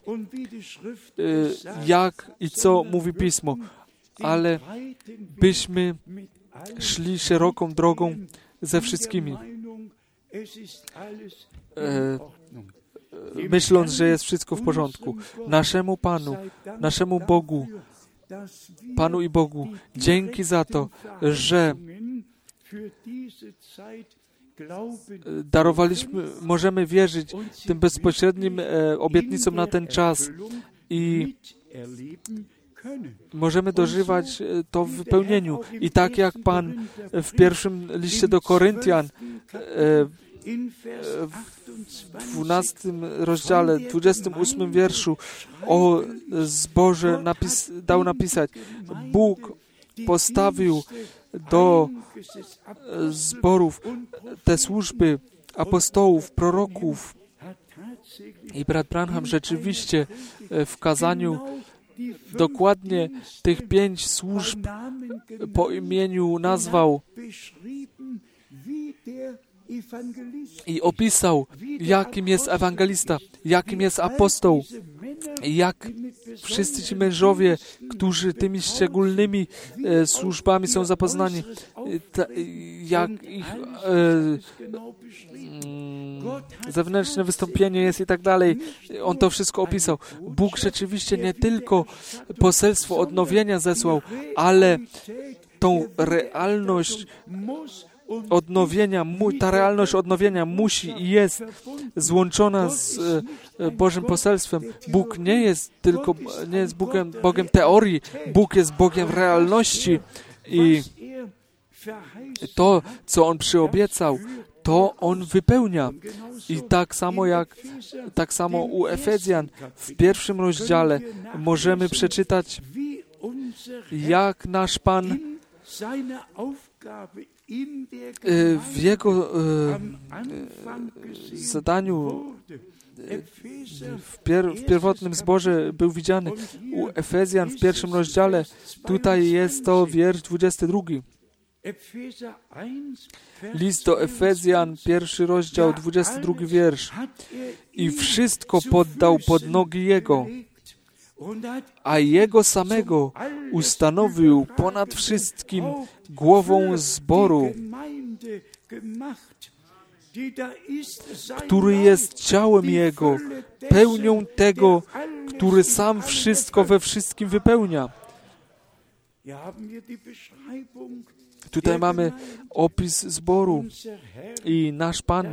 jak i co mówi Pismo. Ale byśmy szli szeroką drogą ze wszystkimi, myśląc, że jest wszystko w porządku. Naszemu Panu, naszemu Bogu, Panu i Bogu, dzięki za to, że możemy wierzyć tym bezpośrednim obietnicom na ten czas i możemy dożywać to w wypełnieniu. I tak jak Pan w pierwszym liście do Koryntian w 12 rozdziale, 28 wierszu o zborze dał napisać: Bóg postawił do zborów te służby apostołów, proroków. I brat Branham rzeczywiście w kazaniu dokładnie tych 5 służb po imieniu nazwał i opisał, jakim jest ewangelista, jakim jest apostoł, jak wszyscy ci mężowie, którzy tymi szczególnymi służbami są zapoznani, jak ich zewnętrzne wystąpienie jest i tak dalej. On to wszystko opisał. Bóg rzeczywiście nie tylko poselstwo odnowienia zesłał, ale tą realność odnowienia, ta realność odnowienia musi i jest złączona z Bożym poselstwem. Bóg nie jest Bogiem teorii, Bóg jest Bogiem realności i to, co On przyobiecał, to On wypełnia. I tak samo u Efezjan w 1 rozdziale możemy przeczytać, jak nasz Pan w Jego zadaniu w pierwotnym zborze był widziany. U Efezjan w 1 rozdziale, tutaj jest to wiersz 22. List do Efezjan, 1 rozdział, 22 wiersz. I wszystko poddał pod nogi Jego, a Jego samego ustanowił ponad wszystkim głową zboru, który jest ciałem Jego, pełnią tego, który sam wszystko we wszystkim wypełnia. Tutaj mamy opis zboru i nasz Pan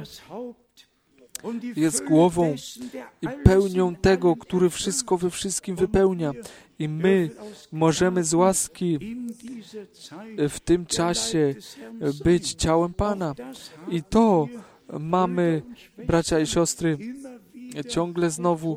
jest głową i pełnią tego, który wszystko we wszystkim wypełnia. I my możemy z łaski w tym czasie być ciałem Pana. I to mamy, bracia i siostry, ciągle znowu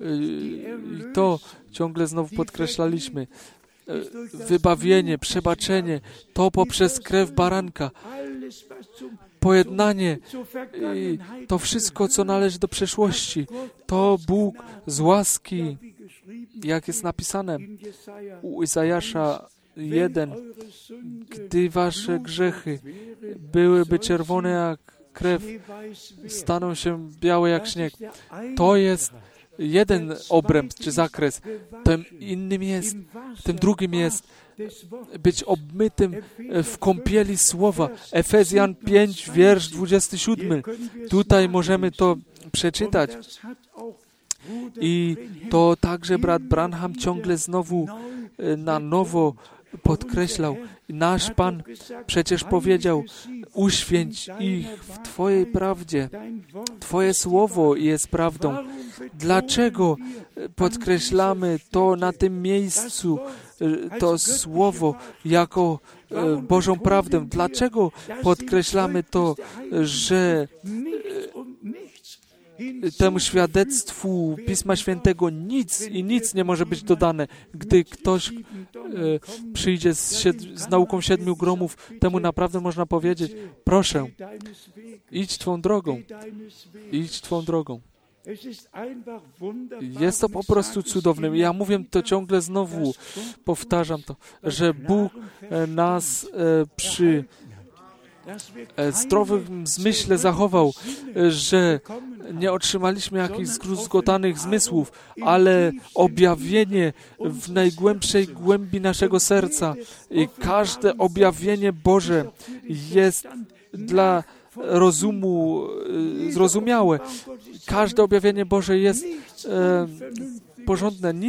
podkreślaliśmy. Wybawienie, przebaczenie, to poprzez krew baranka, pojednanie, to wszystko, co należy do przeszłości, to Bóg z łaski, jak jest napisane u Izajasza 1, gdy wasze grzechy byłyby czerwone jak krew, staną się białe jak śnieg. To jest jeden obręb czy zakres. Tym drugim jest być obmytym w kąpieli Słowa. Efezjan 5, wiersz 27. Tutaj możemy to przeczytać. I to także brat Branham ciągle znowu na nowo podkreślał. Nasz Pan przecież powiedział, uświęć ich w Twojej prawdzie. Twoje Słowo jest prawdą. Dlaczego podkreślamy to na tym miejscu, to Słowo jako Bożą prawdę? Dlaczego podkreślamy to, że temu świadectwu Pisma Świętego nic nie może być dodane. Gdy ktoś przyjdzie z nauką 7 gromów, temu naprawdę można powiedzieć, proszę, idź Twą drogą. Idź Twą drogą. Jest to po prostu cudowne. Ja mówię to ciągle znowu, powtarzam to, że Bóg nas przy zdrowym zmyśle zachował, że nie otrzymaliśmy jakichś zgruzgotanych zmysłów, ale objawienie w najgłębszej głębi naszego serca. I każde objawienie Boże jest dla rozumu zrozumiałe. Każde objawienie Boże jest porządne.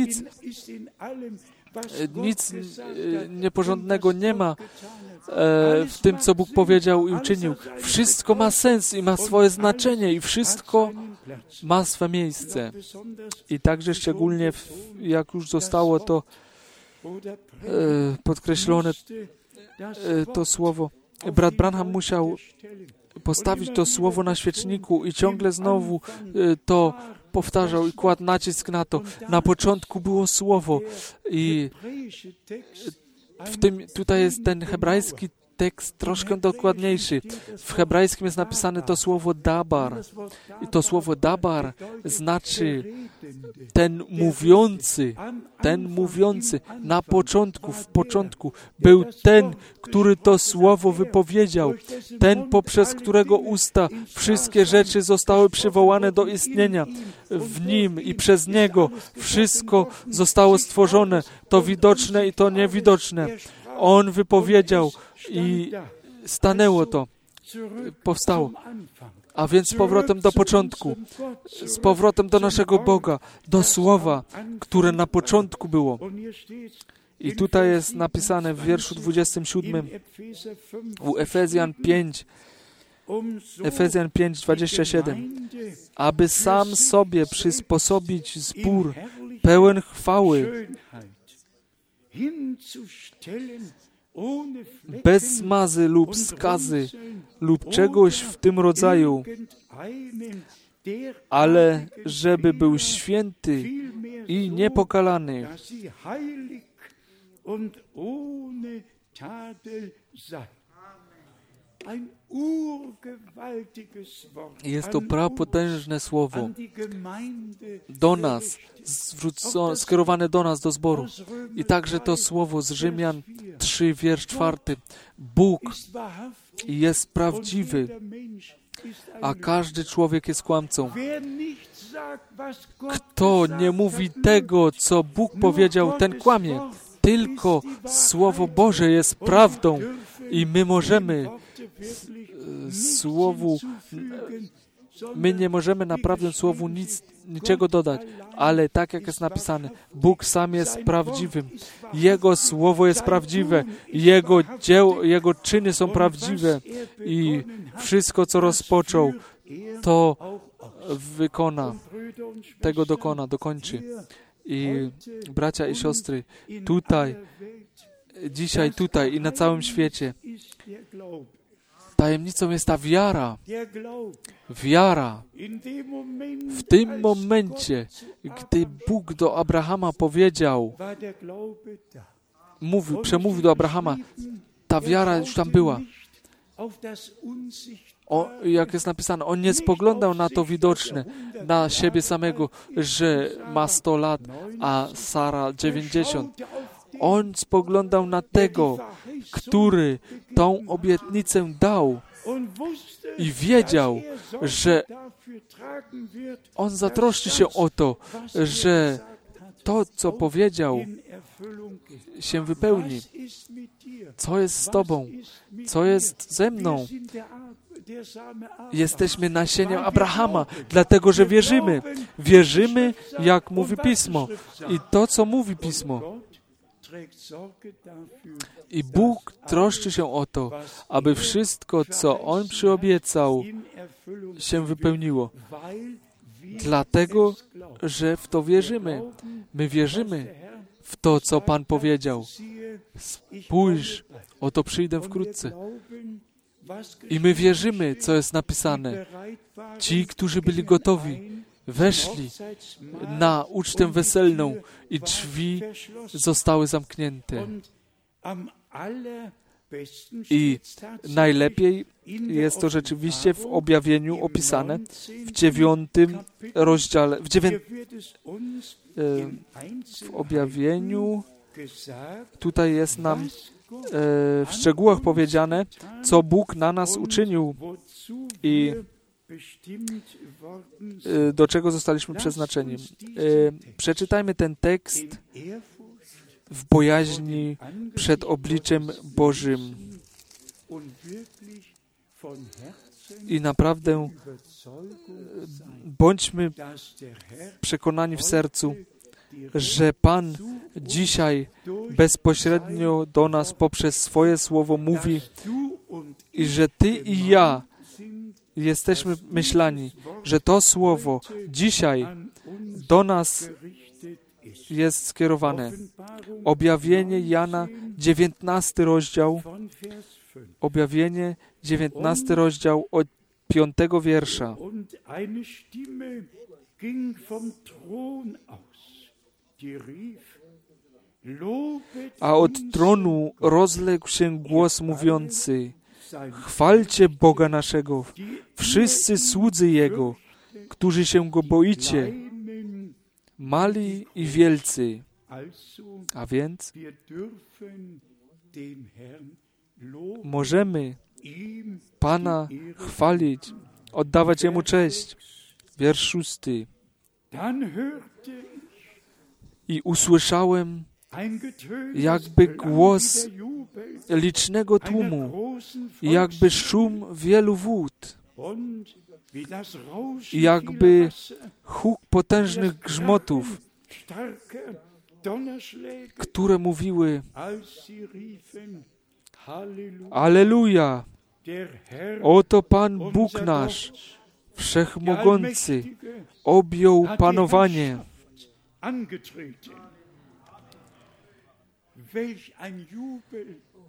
Nic nieporządnego nie ma w tym, co Bóg powiedział i uczynił. Wszystko ma sens i ma swoje znaczenie i wszystko ma swe miejsce. I także szczególnie, jak już zostało to podkreślone, to słowo. Brat Branham musiał postawić to słowo na świeczniku i ciągle znowu to powtarzał i kładł nacisk na to. Na początku było słowo i tutaj jest ten hebrajski tekst troszkę dokładniejszy. W hebrajskim jest napisane to słowo dabar. I to słowo dabar znaczy ten mówiący. Na początku, w początku był ten, który to słowo wypowiedział. Ten, poprzez którego usta wszystkie rzeczy zostały przywołane do istnienia. W Nim i przez Niego wszystko zostało stworzone. To widoczne i to niewidoczne. On wypowiedział i stanęło to, powstało. A więc z powrotem do początku, z powrotem do naszego Boga, do Słowa, które na początku było. I tutaj jest napisane w wierszu 27 u Efezjan 5, 27, aby sam sobie przysposobić zbór pełen chwały, bez zmazy lub skazy lub czegoś w tym rodzaju, ale żeby był święty i niepokalany. Jest to prapotężne słowo do nas, skierowane do nas, do zboru. I także to słowo z Rzymian 3, wiersz 4. Bóg jest prawdziwy, a każdy człowiek jest kłamcą. Kto nie mówi tego, co Bóg powiedział, ten kłamie. Tylko Słowo Boże jest prawdą i my możemy my nie możemy naprawdę Słowu niczego dodać, ale tak jak jest napisane, Bóg sam jest prawdziwym. Jego Słowo jest prawdziwe, Jego czyny są prawdziwe i wszystko, co rozpoczął, to wykona, tego dokończy. I bracia i siostry, dzisiaj i na całym świecie, tajemnicą jest ta wiara. Wiara. W tym momencie, gdy Bóg do Abrahama powiedział, przemówił do Abrahama, ta wiara już tam była. Jak jest napisane, on nie spoglądał na to widoczne, na siebie samego, że ma 100 lat, a Sara 90. On spoglądał na tego, który tą obietnicę dał i wiedział, że on zatroszczy się o to, że to, co powiedział, się wypełni. Co jest z Tobą? Co jest ze mną? Jesteśmy nasieniem Abrahama, dlatego że wierzymy. Wierzymy, jak mówi Pismo. I to, co mówi Pismo. I Bóg troszczy się o to, aby wszystko, co On przyobiecał, się wypełniło. Dlatego, że w to wierzymy. My wierzymy w to, co Pan powiedział. Spójrz, oto przyjdę wkrótce. I my wierzymy, co jest napisane. Ci, którzy byli gotowi, weszli na ucztę weselną i drzwi zostały zamknięte. I najlepiej jest to rzeczywiście w objawieniu opisane w 9 rozdziale, w objawieniu tutaj jest nam w szczegółach powiedziane, co Bóg na nas uczynił i do czego zostaliśmy przeznaczeni. Przeczytajmy ten tekst w bojaźni przed obliczem Bożym. I naprawdę bądźmy przekonani w sercu, że Pan dzisiaj bezpośrednio do nas poprzez swoje słowo mówi i że Ty i ja jesteśmy myślani, że to słowo dzisiaj do nas jest skierowane. Objawienie Jana, 19 rozdział, objawienie 19 rozdział od 5 wiersza. A od tronu rozległ się głos mówiący: chwalcie Boga naszego, wszyscy słudzy Jego, którzy się Go boicie, mali i wielcy. A więc możemy Pana chwalić, oddawać Jemu cześć. Wiersz 6. I usłyszałem jakby głos licznego tłumu, jakby szum wielu wód, jakby huk potężnych grzmotów, które mówiły: Alleluja! Oto Pan Bóg nasz, Wszechmogący, objął panowanie.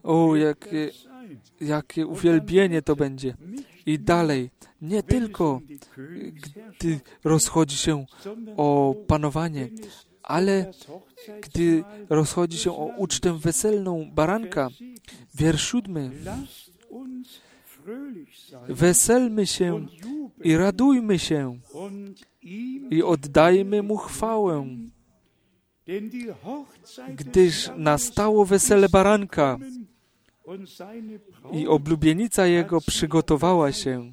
O, jakie uwielbienie to będzie. I dalej, nie tylko gdy rozchodzi się o panowanie, ale gdy rozchodzi się o ucztę weselną baranka. Wiersz 7. Weselmy się i radujmy się i oddajmy Mu chwałę, gdyż nastało wesele baranka i oblubienica Jego przygotowała się.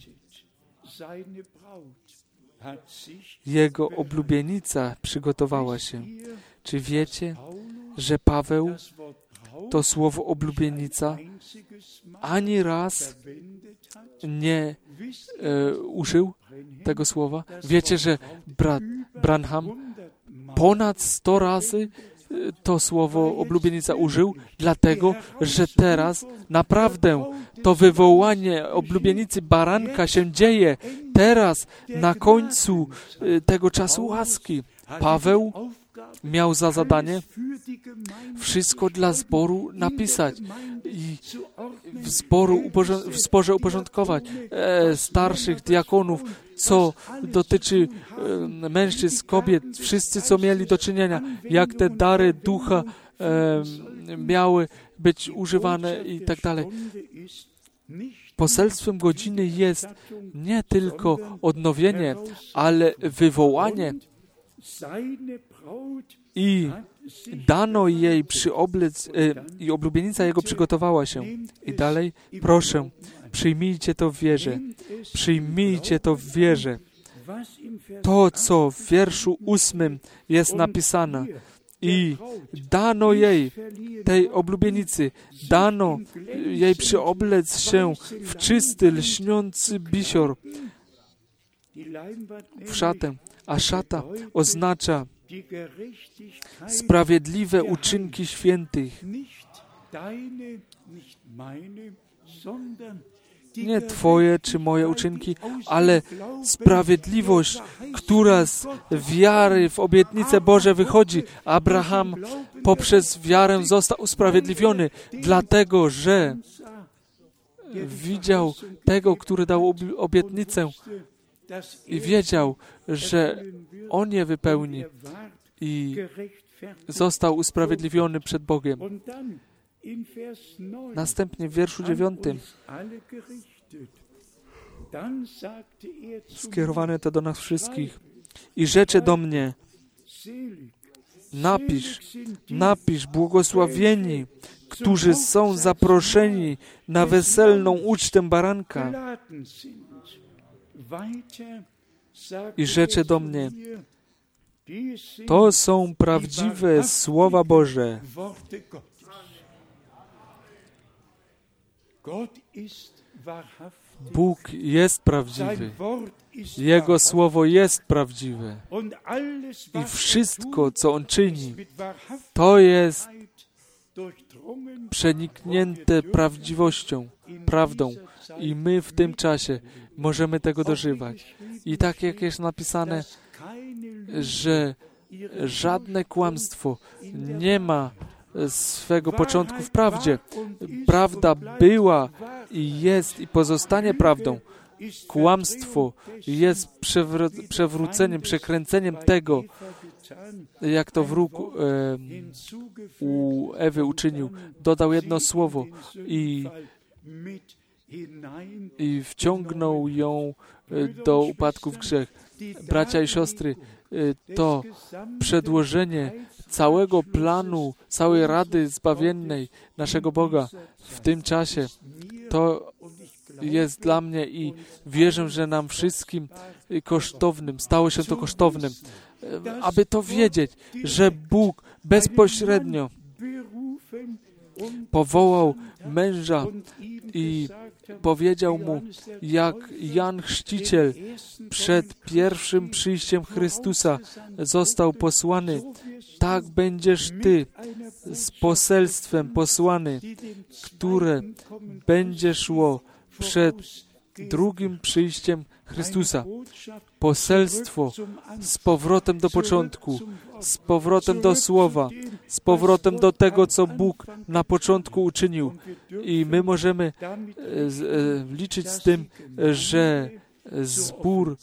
Jego oblubienica przygotowała się. Czy wiecie, że Paweł to słowo oblubienica ani raz nie użył tego słowa? Wiecie, że brat Branham ponad 100 razy to słowo oblubienica użył, dlatego, że teraz naprawdę to wywołanie oblubienicy baranka się dzieje teraz, na końcu tego czasu łaski. Paweł miał za zadanie wszystko dla zboru napisać i w zborze uporządkować starszych diakonów, co dotyczy mężczyzn, kobiet, wszyscy, co mieli do czynienia, jak te dary ducha miały być używane i tak dalej. Poselstwem godziny jest nie tylko odnowienie, ale wywołanie i dano jej przyoblec i oblubienica Jego przygotowała się. I dalej, proszę, przyjmijcie to w wierze. Przyjmijcie to w wierze. To, co w wierszu 8 jest napisane. I dano jej, tej oblubienicy, dano jej przyoblec się w czysty, lśniący bisior, w szatę, a szata oznacza sprawiedliwe uczynki świętych. Nie Twoje czy moje uczynki, ale sprawiedliwość, która z wiary w obietnice Boże wychodzi. Abraham poprzez wiarę został usprawiedliwiony, dlatego że widział tego, który dał obietnicę i wiedział, że On je wypełni i został usprawiedliwiony przed Bogiem. Następnie w wierszu 9 skierowane to do nas wszystkich. I rzecze do mnie, napisz, błogosławieni, którzy są zaproszeni na weselną ucztę baranka. I rzecze do mnie, to są prawdziwe słowa Boże. Bóg jest prawdziwy. Jego słowo jest prawdziwe. I wszystko, co On czyni, to jest przeniknięte prawdziwością, prawdą. I my w tym czasie możemy tego dożywać. I tak jak jest napisane, że żadne kłamstwo nie ma swego początku w prawdzie. Prawda była i jest i pozostanie prawdą. Kłamstwo jest przewróceniem, przekręceniem tego, jak to wróg u Ewy uczynił. Dodał jedno słowo i wciągnął ją do upadku w grzech. Bracia i siostry, to przedłożenie całego planu, całej rady zbawiennej naszego Boga w tym czasie, to jest dla mnie i wierzę, że nam wszystkim kosztownym, stało się to kosztownym, aby to wiedzieć, że Bóg bezpośrednio powołał męża i powiedział mu, jak Jan Chrzciciel przed pierwszym przyjściem Chrystusa został posłany, tak będziesz Ty z poselstwem posłany, które będzie szło przed drugim przyjściem Chrystusa. Poselstwo z powrotem do początku, z powrotem do Słowa, z powrotem do tego, co Bóg na początku uczynił. I my możemy liczyć z tym, że zbór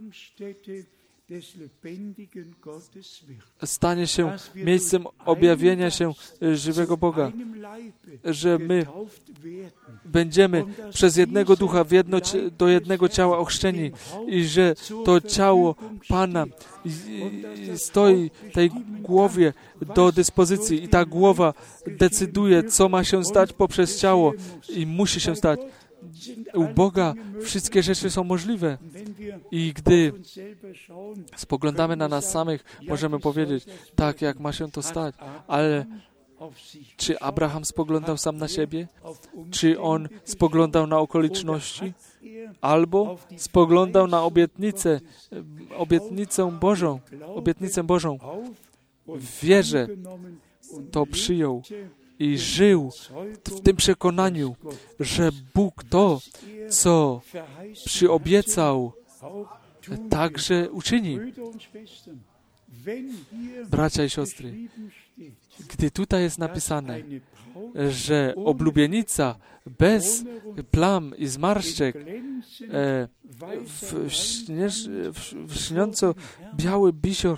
stanie się miejscem objawienia się żywego Boga, że my będziemy przez jednego Ducha do jednego ciała ochrzczeni i że to ciało Pana stoi tej głowie do dyspozycji i ta głowa decyduje, co ma się stać poprzez ciało i musi się stać. U Boga wszystkie rzeczy są możliwe. I gdy spoglądamy na nas samych, możemy powiedzieć, tak, jak ma się to stać. Ale czy Abraham spoglądał sam na siebie? Czy on spoglądał na okoliczności? Albo spoglądał na obietnicę Bożą. W wierze to przyjął i żył w tym przekonaniu, że Bóg to, co przyobiecał, także uczyni. Bracia i siostry, gdy tutaj jest napisane, że oblubienica bez plam i zmarszczek w śniąco biały bisior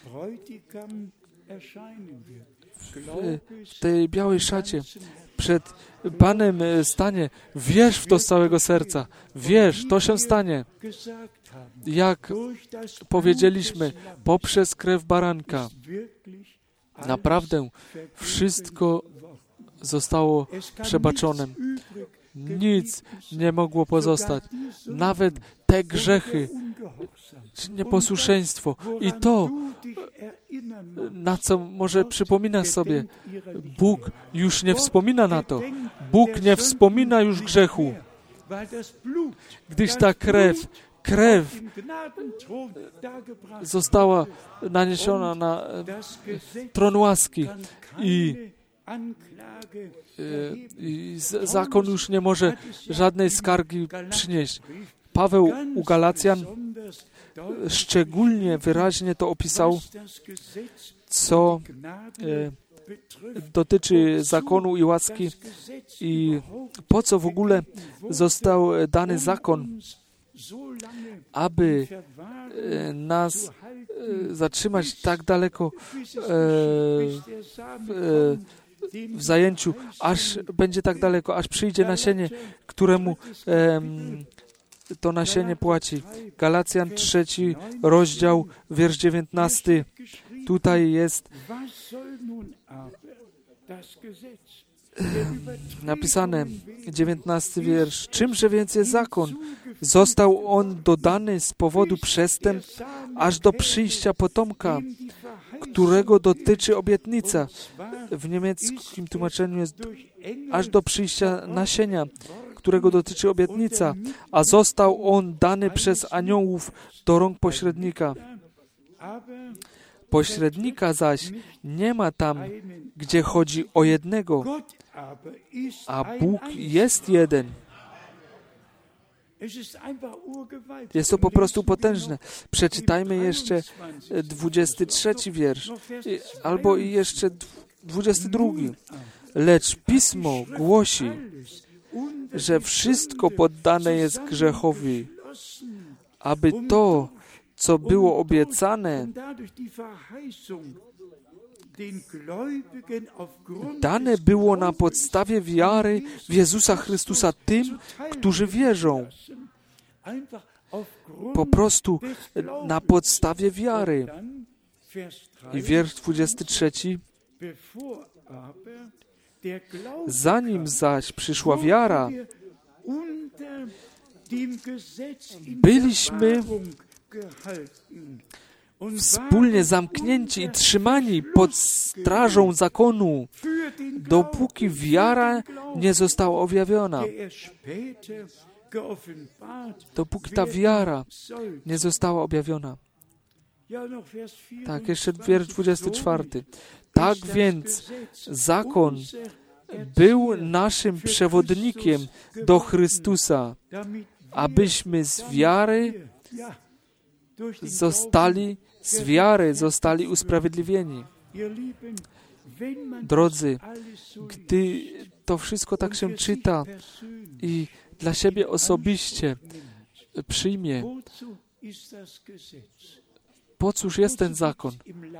w tej białej szacie przed Panem stanie. Wierz w to z całego serca. Wierz, to się stanie. Jak powiedzieliśmy, poprzez krew baranka naprawdę wszystko zostało przebaczone. Nic nie mogło pozostać. Nawet te grzechy, nieposłuszeństwo i to, na co może przypomina sobie. Bóg już nie wspomina na to. Bóg nie wspomina już grzechu, gdyż ta krew została naniesiona na tron łaski i zakon już nie może żadnej skargi przynieść. Paweł u Galacjan szczególnie wyraźnie to opisał, co dotyczy zakonu i łaski i po co w ogóle został dany zakon, aby nas zatrzymać tak daleko w zajęciu, aż będzie tak daleko, aż przyjdzie nasienie, któremu to nasienie płaci. Galacjan 3, rozdział, wiersz 19. Tutaj jest napisane, 19 wiersz. Czymże więc jest zakon? Został on dodany z powodu przestępstw, aż do przyjścia potomka, którego dotyczy obietnica. W niemieckim tłumaczeniu jest aż do przyjścia nasienia, którego dotyczy obietnica, a został on dany przez aniołów do rąk pośrednika. Pośrednika zaś nie ma tam, gdzie chodzi o jednego, a Bóg jest jeden. Jest to po prostu potężne. Przeczytajmy jeszcze 23 wiersz, albo i jeszcze 22. Lecz Pismo głosi, że wszystko poddane jest grzechowi, aby to, co było obiecane, dane było na podstawie wiary w Jezusa Chrystusa tym, którzy wierzą. Po prostu na podstawie wiary. I wiersz 23. Zanim zaś przyszła wiara, byliśmy wspólnie zamknięci i trzymani pod strażą zakonu, dopóki wiara nie została objawiona. Dopóki ta wiara nie została objawiona. Tak, jeszcze wiersz 24. Tak więc zakon był naszym przewodnikiem do Chrystusa, abyśmy z wiary zostali usprawiedliwieni. Drodzy, gdy to wszystko tak się czyta i dla siebie osobiście przyjmie, po cóż jest ten zakon?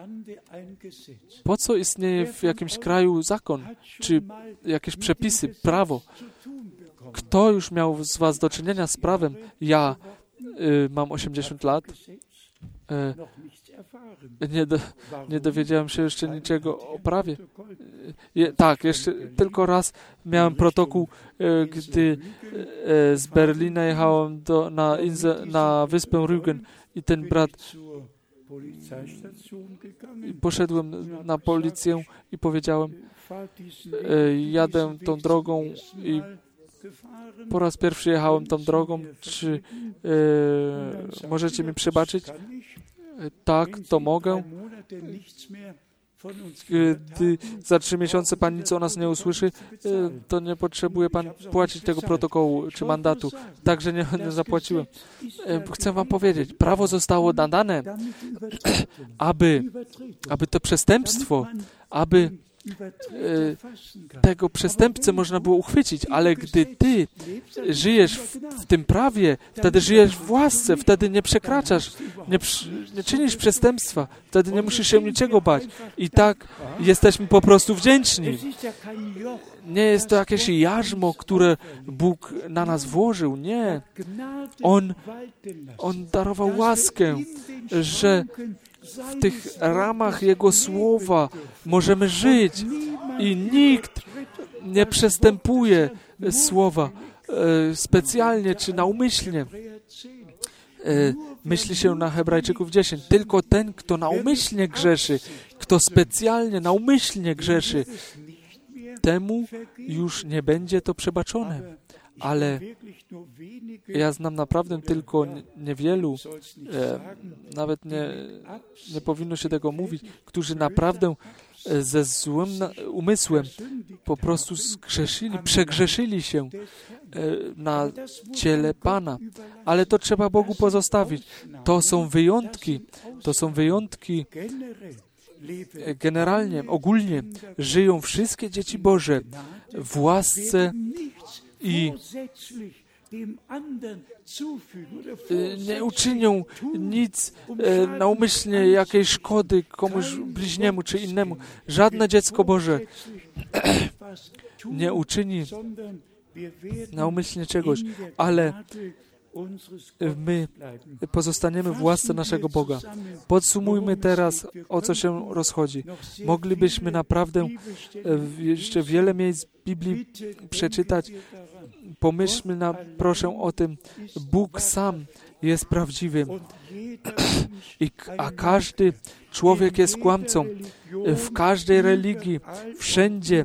Po co istnieje w jakimś kraju zakon? Czy jakieś przepisy, prawo? Kto już miał z was do czynienia z prawem? Ja mam 80 lat. Nie dowiedziałem się jeszcze niczego o prawie. Tak, jeszcze tylko raz miałem protokół, gdy z Berlina jechałem na wyspę Rügen i ten brat poszedłem na policję i powiedziałem, jadę tą drogą i po raz pierwszy jechałem tą drogą, czy możecie mi przebaczyć? Tak, to mogę. Gdy za 3 miesiące Pan nic o nas nie usłyszy, to nie potrzebuje Pan płacić tego protokołu czy mandatu. Także nie zapłaciłem. Chcę Wam powiedzieć, prawo zostało nadane, aby to przestępstwo, aby tego przestępcę można było uchwycić, ale gdy ty żyjesz w tym prawie, wtedy żyjesz w łasce, wtedy nie przekraczasz, nie czynisz przestępstwa, wtedy nie musisz się niczego bać. I tak jesteśmy po prostu wdzięczni. Nie jest to jakieś jarzmo, które Bóg na nas włożył. Nie. On darował łaskę, że w tych ramach Jego Słowa możemy żyć i nikt nie przestępuje Słowa specjalnie czy naumyślnie. Myśli się na Hebrajczyków 10. Tylko ten, kto naumyślnie grzeszy, kto specjalnie, naumyślnie grzeszy, temu już nie będzie to przebaczone. Ale ja znam naprawdę tylko niewielu, nawet nie powinno się tego mówić, którzy naprawdę ze złym umysłem po prostu przegrzeszyli się na ciele Pana. Ale to trzeba Bogu pozostawić. To są wyjątki. Generalnie, ogólnie żyją wszystkie dzieci Boże w łasce i nie uczynią nic naumyślnie jakiejś szkody komuś bliźniemu czy innemu. Żadne dziecko Boże nie uczyni naumyślnie czegoś, ale my pozostaniemy w łasce naszego Boga. Podsumujmy teraz, o co się rozchodzi. Moglibyśmy naprawdę jeszcze wiele miejsc Biblii przeczytać. Pomyślmy proszę o tym. Bóg sam jest prawdziwy, a każdy człowiek jest kłamcą. W każdej religii, wszędzie.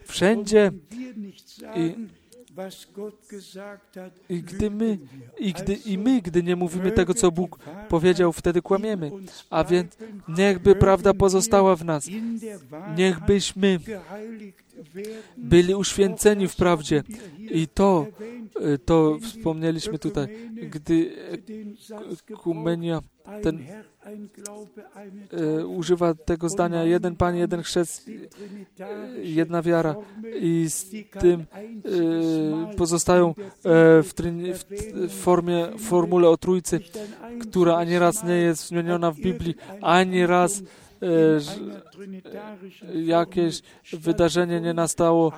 Gdy nie mówimy tego, co Bóg powiedział, wtedy kłamiemy. A więc niechby prawda pozostała w nas. Niechbyśmy byli uświęceni w prawdzie. I to wspomnieliśmy tutaj, gdy Kumenia używa tego zdania: jeden Pan, jeden chrzest, jedna wiara, i z tym pozostają w formule o Trójcy, która ani raz nie jest zmieniona w Biblii, ani raz jakieś wydarzenie nie nastało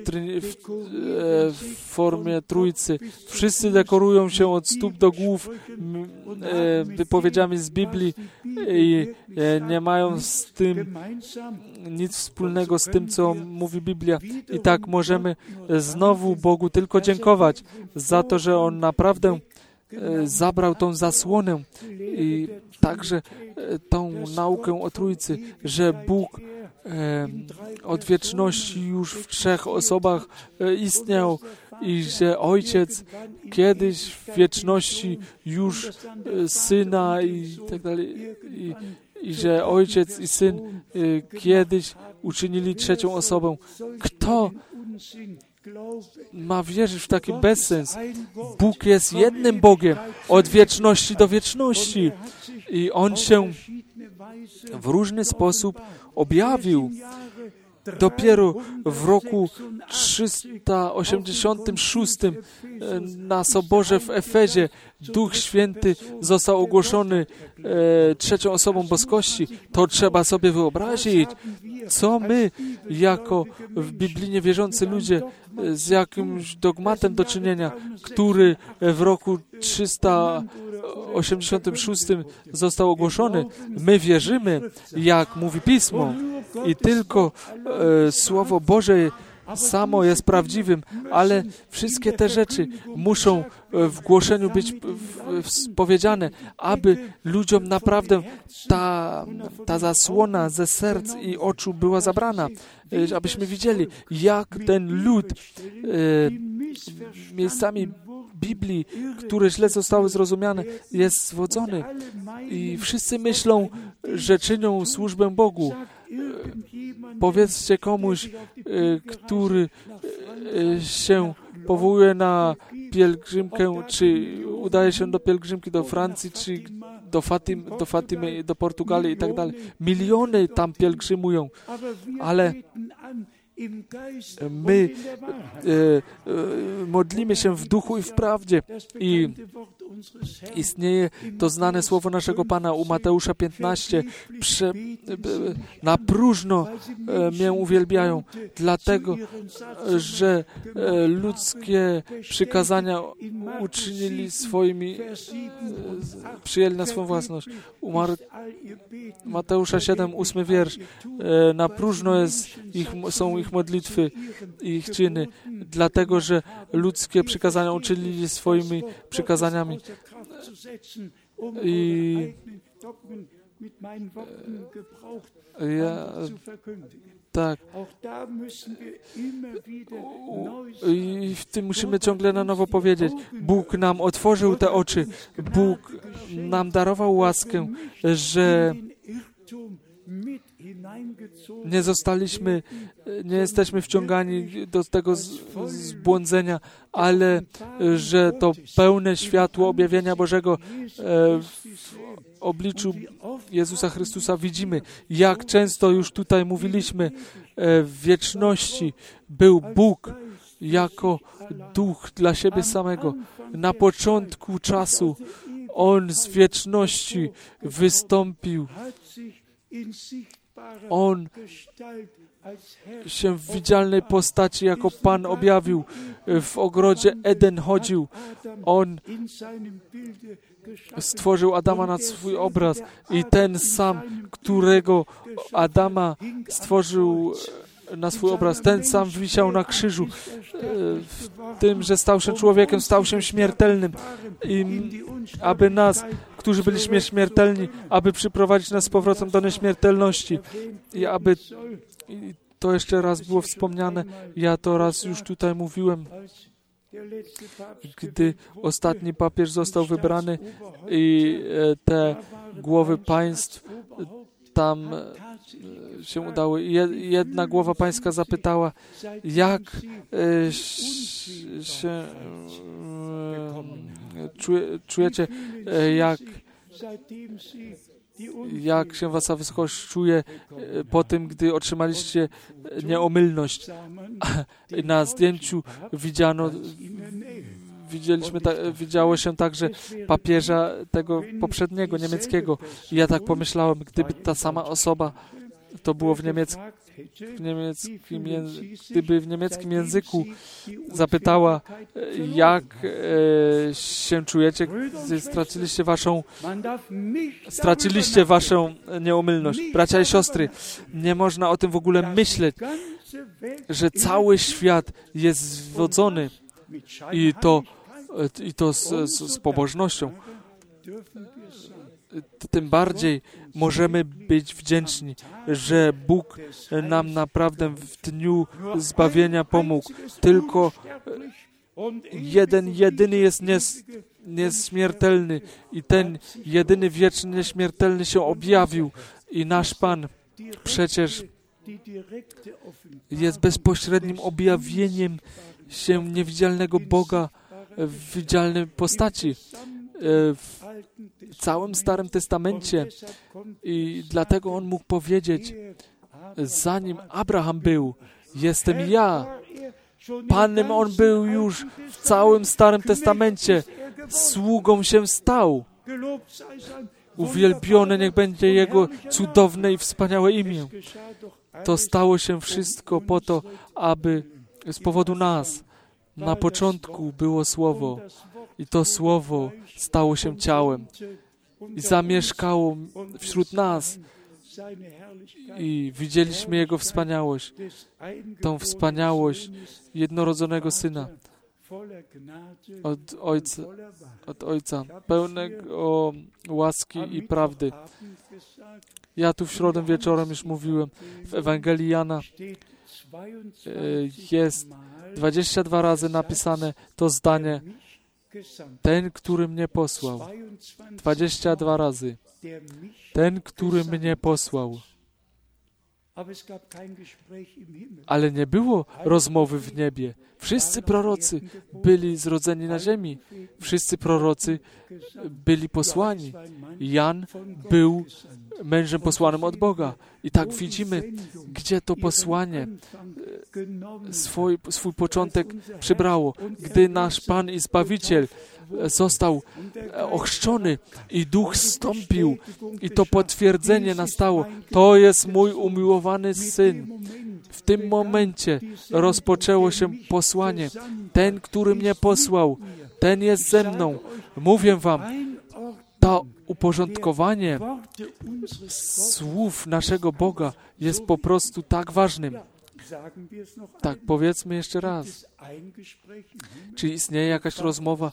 w formie Trójcy. Wszyscy dekorują się od stóp do głów wypowiedziami z Biblii i nie mają z tym nic wspólnego z tym, co mówi Biblia. I tak możemy znowu Bogu tylko dziękować za to, że On naprawdę zabrał tą zasłonę i także tą naukę o Trójcy, że Bóg od wieczności już w 3 osobach istniał i że Ojciec kiedyś w wieczności już Syna i tak dalej, i że Ojciec i Syn kiedyś uczynili 3 osobę. Kto ma wierzyć w taki bezsens. Bóg jest jednym Bogiem od wieczności do wieczności i On się w różny sposób objawił. Dopiero w roku 386 na Soborze w Efezie Duch Święty został ogłoszony trzecią osobą boskości. To trzeba sobie wyobrazić, co my jako biblijnie wierzący ludzie z jakimś dogmatem do czynienia, który w roku 386 został ogłoszony. My wierzymy, jak mówi Pismo i tylko Słowo Boże samo jest prawdziwym, ale wszystkie te rzeczy muszą w głoszeniu być powiedziane, aby ludziom naprawdę ta zasłona ze serc i oczu była zabrana, abyśmy widzieli, jak ten lud miejscami Biblii, które źle zostały zrozumiane, jest zwodzony. I wszyscy myślą, że czynią służbę Bogu. Powiedzcie komuś, który się powołuje na pielgrzymkę, czy udaje się do pielgrzymki do Francji, czy do Fatimy, do Portugalii i tak dalej. Miliony tam pielgrzymują, ale my modlimy się w duchu i w prawdzie i istnieje to znane słowo naszego Pana u Mateusza 15. Na próżno mnie uwielbiają, dlatego, że ludzkie przykazania uczynili swoimi, przyjęli na swą własność. U Mateusza 7, 8 wiersz. Na próżno są ich modlitwy i ich czyny, dlatego, że ludzkie przykazania uczynili swoimi przykazaniami. I tak. I w tym musimy ciągle na nowo powiedzieć. Bóg nam otworzył te oczy. Bóg nam darował łaskę, że nie jesteśmy wciągani do tego zbłądzenia, ale że to pełne światło objawienia Bożego w obliczu Jezusa Chrystusa widzimy. Jak często już tutaj mówiliśmy, w wieczności był Bóg jako Duch dla siebie samego. Na początku czasu On z wieczności wystąpił. On się w widzialnej postaci jako Pan objawił. W ogrodzie Eden chodził. On stworzył Adama na swój obraz i ten sam, którego Adama stworzył na swój obraz, ten sam wisiał na krzyżu. W tym, że stał się człowiekiem, stał się śmiertelnym. I aby nas, którzy byliśmy śmiertelni, aby przyprowadzić nas z powrotem do nieśmiertelności. I aby to jeszcze raz było wspomniane, ja to raz już tutaj mówiłem, gdy ostatni papież został wybrany i te głowy państw tam się udały. Jedna głowa pańska zapytała, jak się czujecie, jak się wasza wysokość czuje po tym, gdy otrzymaliście nieomylność. Na zdjęciu widziało się także papieża tego poprzedniego, niemieckiego. I ja tak pomyślałem, gdyby ta sama osoba, to było gdyby w niemieckim języku zapytała, jak się czujecie, gdy straciliście waszą nieomylność. Bracia i siostry, nie można o tym w ogóle myśleć, że cały świat jest zwodzony i to z pobożnością. Tym bardziej możemy być wdzięczni, że Bóg nam naprawdę w dniu zbawienia pomógł. Tylko jedyny jest nieśmiertelny i ten jedyny wieczny nieśmiertelny się objawił i nasz Pan przecież jest bezpośrednim objawieniem się niewidzialnego Boga w widzialnej postaci w całym Starym Testamencie i dlatego on mógł powiedzieć, zanim Abraham był, jestem ja. Panem on był już w całym Starym Testamencie. Sługą się stał. Uwielbione niech będzie Jego cudowne i wspaniałe imię. To stało się wszystko po to, aby z powodu nas. Na początku było Słowo i to Słowo stało się ciałem i zamieszkało wśród nas i widzieliśmy Jego wspaniałość, tą wspaniałość jednorodzonego Syna od Ojca, pełnego łaski i prawdy. Ja tu w środę wieczorem już mówiłem, w Ewangelii Jana jest 22 razy napisane to zdanie, ten, który mnie posłał. 22 razy. Ten, który mnie posłał. Ale nie było rozmowy w niebie. Wszyscy prorocy byli zrodzeni na ziemi. Wszyscy prorocy byli posłani. Jan był mężem posłanym od Boga. I tak widzimy, gdzie to posłanie swój początek przybrało. Gdy nasz Pan i Zbawiciel został ochrzczony i Duch zstąpił i to potwierdzenie nastało. To jest mój umiłowany Syn. W tym momencie rozpoczęło się posłanie. Ten, który mnie posłał, ten jest ze mną. Mówię wam, to uporządkowanie słów naszego Boga jest po prostu tak ważnym. Tak, powiedzmy jeszcze raz. Czy istnieje jakaś rozmowa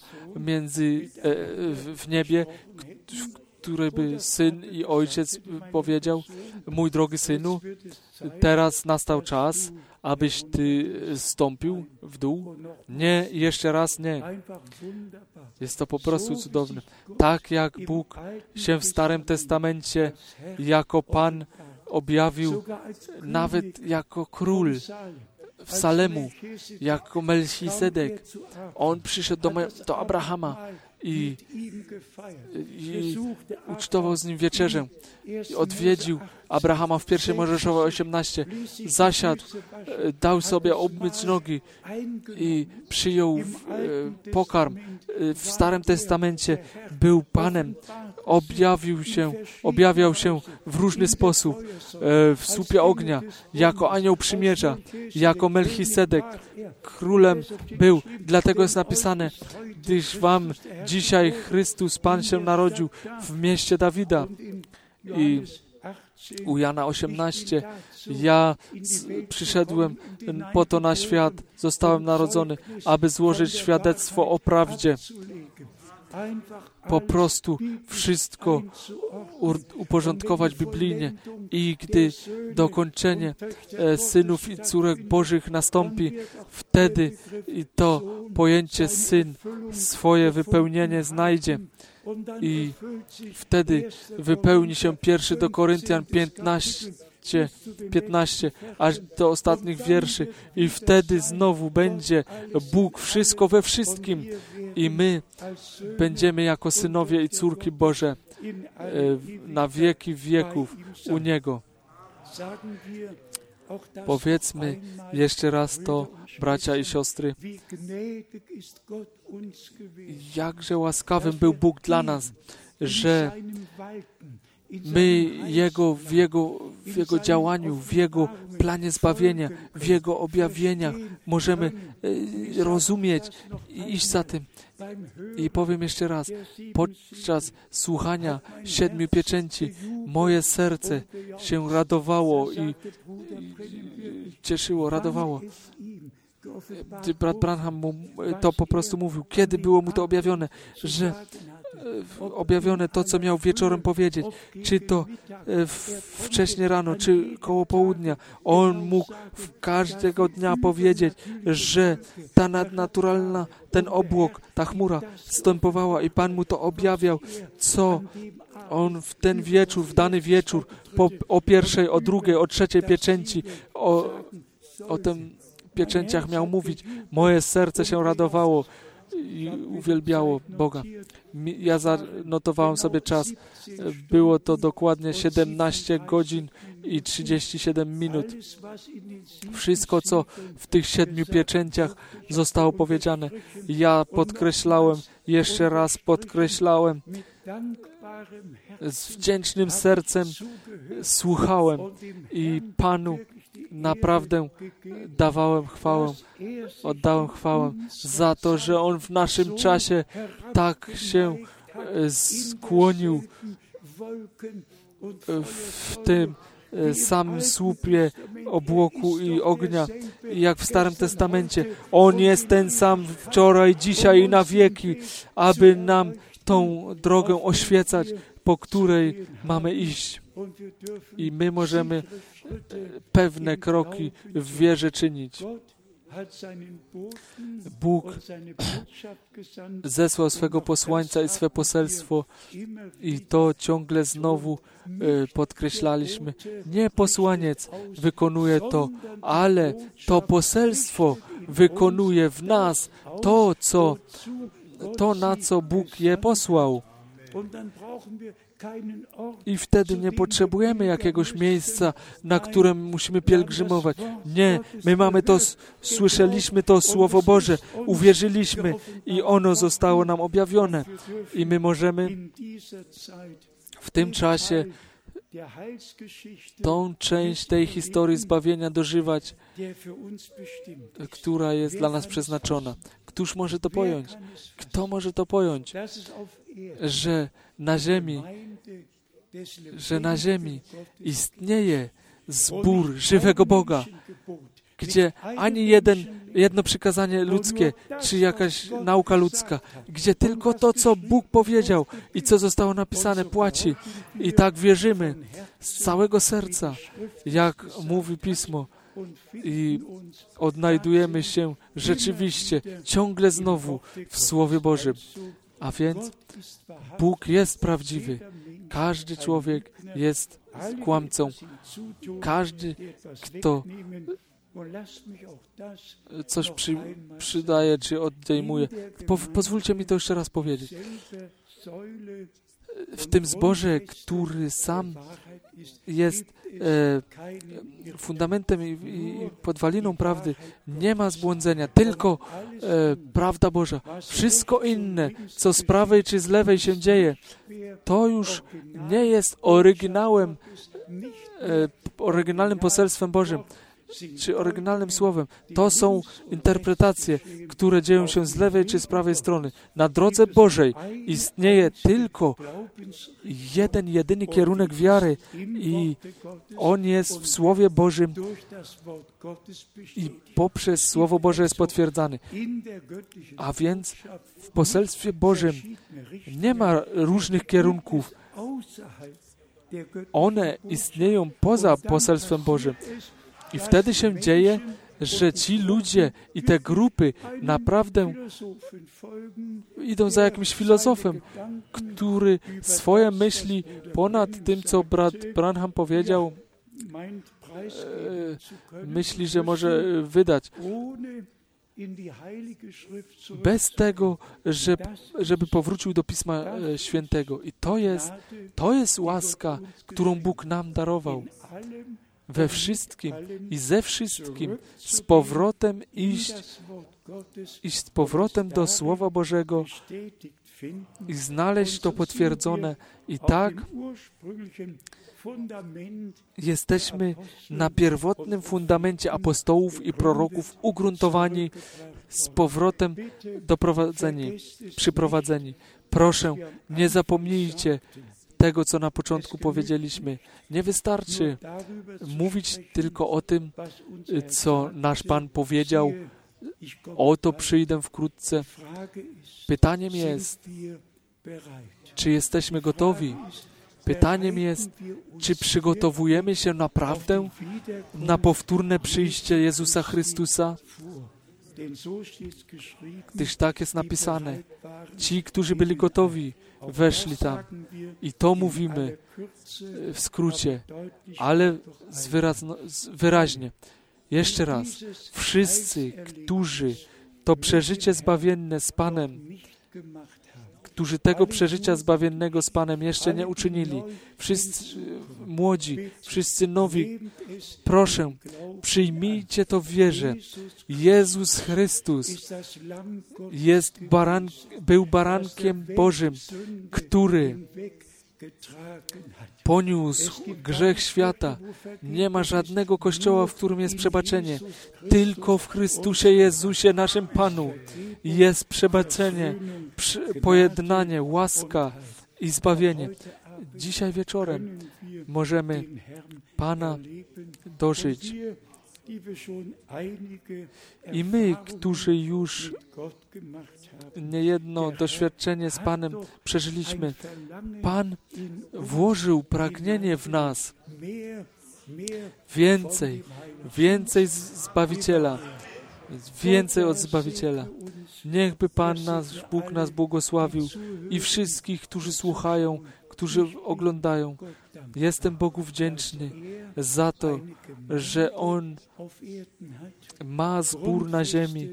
w niebie, w której by Syn i Ojciec powiedział, mój drogi Synu, teraz nastał czas, abyś Ty zstąpił w dół? Nie, jeszcze raz nie. Jest to po prostu cudowne. Tak jak Bóg się w Starym Testamencie jako Pan objawił, nawet jako król w Salemu, jako Melchisedek. On przyszedł do Abrahama i ucztował z nim wieczerzę. Odwiedził Abrahama w 1 Mojżeszowej 18. Zasiadł, dał sobie obmyć nogi i przyjął pokarm. W Starym Testamencie był Panem. Objawiał się w różny sposób, w słupie ognia, jako anioł przymierza, jako Melchisedek, królem był. Dlatego jest napisane, gdyż wam dzisiaj Chrystus Pan się narodził w mieście Dawida. I u Jana 18, ja przyszedłem po to na świat, zostałem narodzony, aby złożyć świadectwo o prawdzie. Po prostu wszystko uporządkować biblijnie i gdy dokończenie synów i córek Bożych nastąpi, wtedy i to pojęcie syn swoje wypełnienie znajdzie i wtedy wypełni się 1 do Koryntian 15, aż do ostatnich wierszy i wtedy znowu będzie Bóg wszystko we wszystkim i my będziemy jako synowie i córki Boże na wieki wieków u Niego. Powiedzmy jeszcze raz to, bracia i siostry, jakże łaskawym był Bóg dla nas, że my w Jego działaniu, w Jego planie zbawienia, w Jego objawieniach możemy rozumieć i iść za tym. I powiem jeszcze raz, podczas słuchania 7 pieczęci moje serce się radowało i cieszyło, radowało. Brat Branham mu to po prostu mówił, kiedy było mu to objawione, że objawione to, co miał wieczorem powiedzieć, czy to wcześnie rano, czy koło południa. On mógł każdego dnia powiedzieć, że ta nadnaturalna, ten obłok, ta chmura zstępowała i Pan mu to objawiał, co on w ten wieczór, w dany wieczór, o 1, o 2, o 3 pieczęci, o tym pieczęciach miał mówić. Moje serce się radowało i uwielbiało Boga. Ja zanotowałem sobie czas. Było to dokładnie 17 godzin i 37 minut. Wszystko, co w tych 7 pieczęciach zostało powiedziane, ja podkreślałem, jeszcze raz podkreślałem, z wdzięcznym sercem słuchałem i Panu naprawdę dawałem chwałę, oddałem chwałę za to, że On w naszym czasie tak się skłonił w tym samym słupie obłoku i ognia, jak w Starym Testamencie. On jest ten sam wczoraj, dzisiaj i na wieki, aby nam tą drogę oświecać, po której mamy iść. I my możemy pewne kroki w wierze czynić. Bóg zesłał swego posłańca i swe poselstwo i to ciągle znowu podkreślaliśmy. Nie posłaniec wykonuje to, ale to poselstwo wykonuje w nas to, na co Bóg je posłał. I wtedy nie potrzebujemy jakiegoś miejsca, na którym musimy pielgrzymować. Nie, my mamy to, słyszeliśmy to Słowo Boże, uwierzyliśmy i ono zostało nam objawione. I my możemy w tym czasie tą część tej historii zbawienia dożywać, która jest dla nas przeznaczona. Któż może to pojąć? Kto może to pojąć? Że na ziemi istnieje zbór żywego Boga, gdzie ani jedno przykazanie ludzkie, czy jakaś nauka ludzka, gdzie tylko to, co Bóg powiedział i co zostało napisane, płaci. I tak wierzymy z całego serca, jak mówi Pismo. I odnajdujemy się rzeczywiście ciągle znowu w Słowie Bożym. A więc Bóg jest prawdziwy. Każdy człowiek jest kłamcą. Każdy, kto coś przydaje czy odejmuje. Pozwólcie mi to jeszcze raz powiedzieć. W tym zborze, który sam jest fundamentem i podwaliną prawdy, nie ma zbłądzenia, tylko prawda Boża. Wszystko inne, co z prawej czy z lewej się dzieje, to już nie jest oryginalnym poselstwem Bożym, czy oryginalnym słowem. To są interpretacje, które dzieją się z lewej czy z prawej strony. Na drodze Bożej istnieje tylko jeden, jedyny kierunek wiary i on jest w Słowie Bożym i poprzez Słowo Boże jest potwierdzany. A więc w poselstwie Bożym nie ma różnych kierunków. One istnieją poza poselstwem Bożym. I wtedy się dzieje, że ci ludzie i te grupy naprawdę idą za jakimś filozofem, który swoje myśli ponad tym, co brat Branham powiedział, myśli, że może wydać. Bez tego, żeby powrócił do Pisma Świętego. I to jest łaska, którą Bóg nam darował. We wszystkim i ze wszystkim z powrotem iść z powrotem do Słowa Bożego i znaleźć to potwierdzone. I tak jesteśmy na pierwotnym fundamencie apostołów i proroków ugruntowani, z powrotem przyprowadzeni. Proszę, nie zapomnijcie tego, co na początku powiedzieliśmy. Nie wystarczy mówić tylko o tym, co nasz Pan powiedział. Oto przyjdę wkrótce. Pytaniem jest, czy jesteśmy gotowi? Pytaniem jest, czy przygotowujemy się naprawdę na powtórne przyjście Jezusa Chrystusa? Gdyż tak jest napisane. Ci, którzy byli gotowi, weszli tam. I to mówimy w skrócie, ale wyraźnie. Jeszcze raz, wszyscy, którzy to przeżycie zbawienne z Panem, którzy tego przeżycia zbawiennego z Panem jeszcze nie uczynili, wszyscy młodzi, wszyscy nowi, proszę, przyjmijcie to w wierze. Jezus Chrystus był barankiem Bożym, który poniósł grzech świata. Nie ma żadnego kościoła, w którym jest przebaczenie. Tylko w Chrystusie Jezusie, naszym Panu, jest przebaczenie, pojednanie, łaska i zbawienie. Dzisiaj wieczorem możemy Pana dożyć. I my, którzy już niejedno doświadczenie z Panem przeżyliśmy, Pan włożył pragnienie w nas więcej Zbawiciela, więcej od Zbawiciela. Niechby Pan nasz Bóg nas błogosławił i wszystkich, którzy słuchają, którzy oglądają. Jestem Bogu wdzięczny za to, że On ma zbór na ziemi,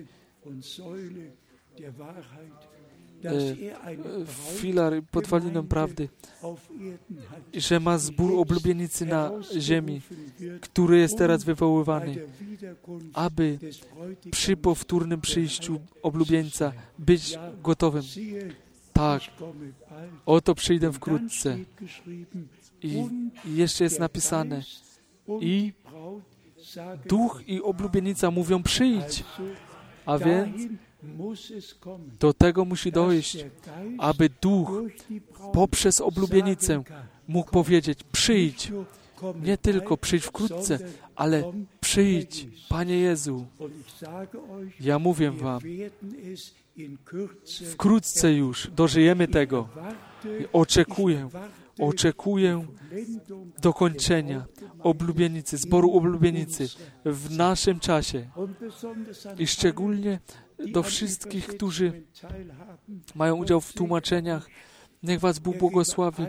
filar, podwalinę prawdy, że ma zbór oblubienicy na ziemi, który jest teraz wywoływany, aby przy powtórnym przyjściu oblubieńca być gotowym. Tak, oto przyjdę wkrótce. I jeszcze jest napisane, i Duch i oblubienica mówią przyjdź, a więc do tego musi dojść, aby Duch poprzez oblubienicę mógł powiedzieć przyjdź, nie tylko przyjdź wkrótce, ale przyjdź, Panie Jezu. Ja mówię wam, wkrótce już dożyjemy tego. Oczekuję dokończenia oblubienicy, zboru oblubienicy w naszym czasie. I szczególnie do wszystkich, którzy mają udział w tłumaczeniach, niech was Bóg błogosławi.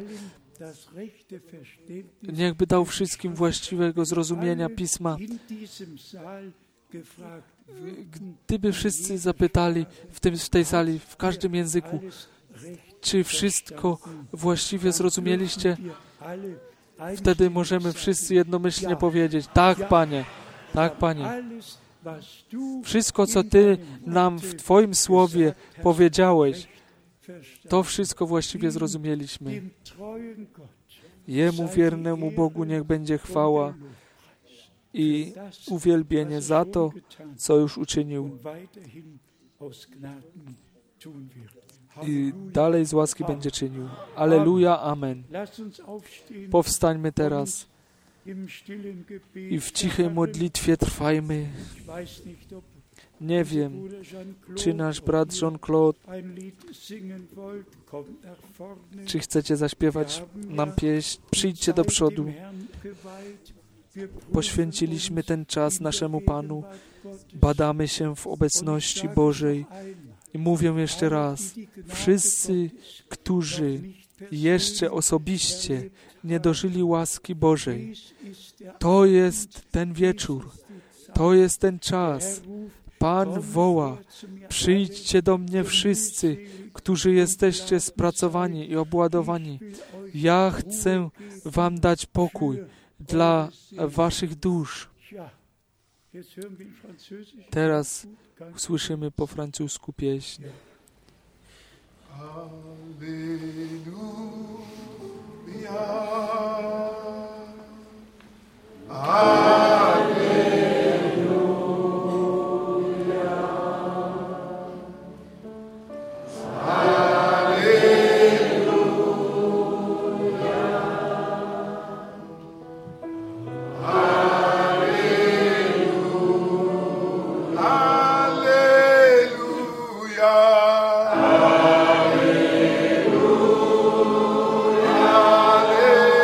Niechby dał wszystkim właściwego zrozumienia Pisma. Gdyby wszyscy zapytali w tej sali, w każdym języku, czy wszystko właściwie zrozumieliście, wtedy możemy wszyscy jednomyślnie powiedzieć, tak, Panie, tak, Panie. Wszystko, co Ty nam w Twoim Słowie powiedziałeś, to wszystko właściwie zrozumieliśmy. Jemu wiernemu Bogu niech będzie chwała i uwielbienie za to, co już uczynił. I dalej z łaski będzie czynił. Alleluja, amen. Powstańmy teraz i w cichej modlitwie trwajmy. Nie wiem, czy nasz brat Jean-Claude, czy chcecie zaśpiewać nam pieśń. Przyjdźcie do przodu. Poświęciliśmy ten czas naszemu Panu. Badamy się w obecności Bożej. I mówię jeszcze raz, wszyscy, którzy jeszcze osobiście nie dożyli łaski Bożej, to jest ten wieczór, to jest ten czas. Pan woła, przyjdźcie do mnie wszyscy, którzy jesteście spracowani i obładowani. Ja chcę wam dać pokój dla waszych dusz. Teraz słyszymy po francusku pieśń. Alleluia.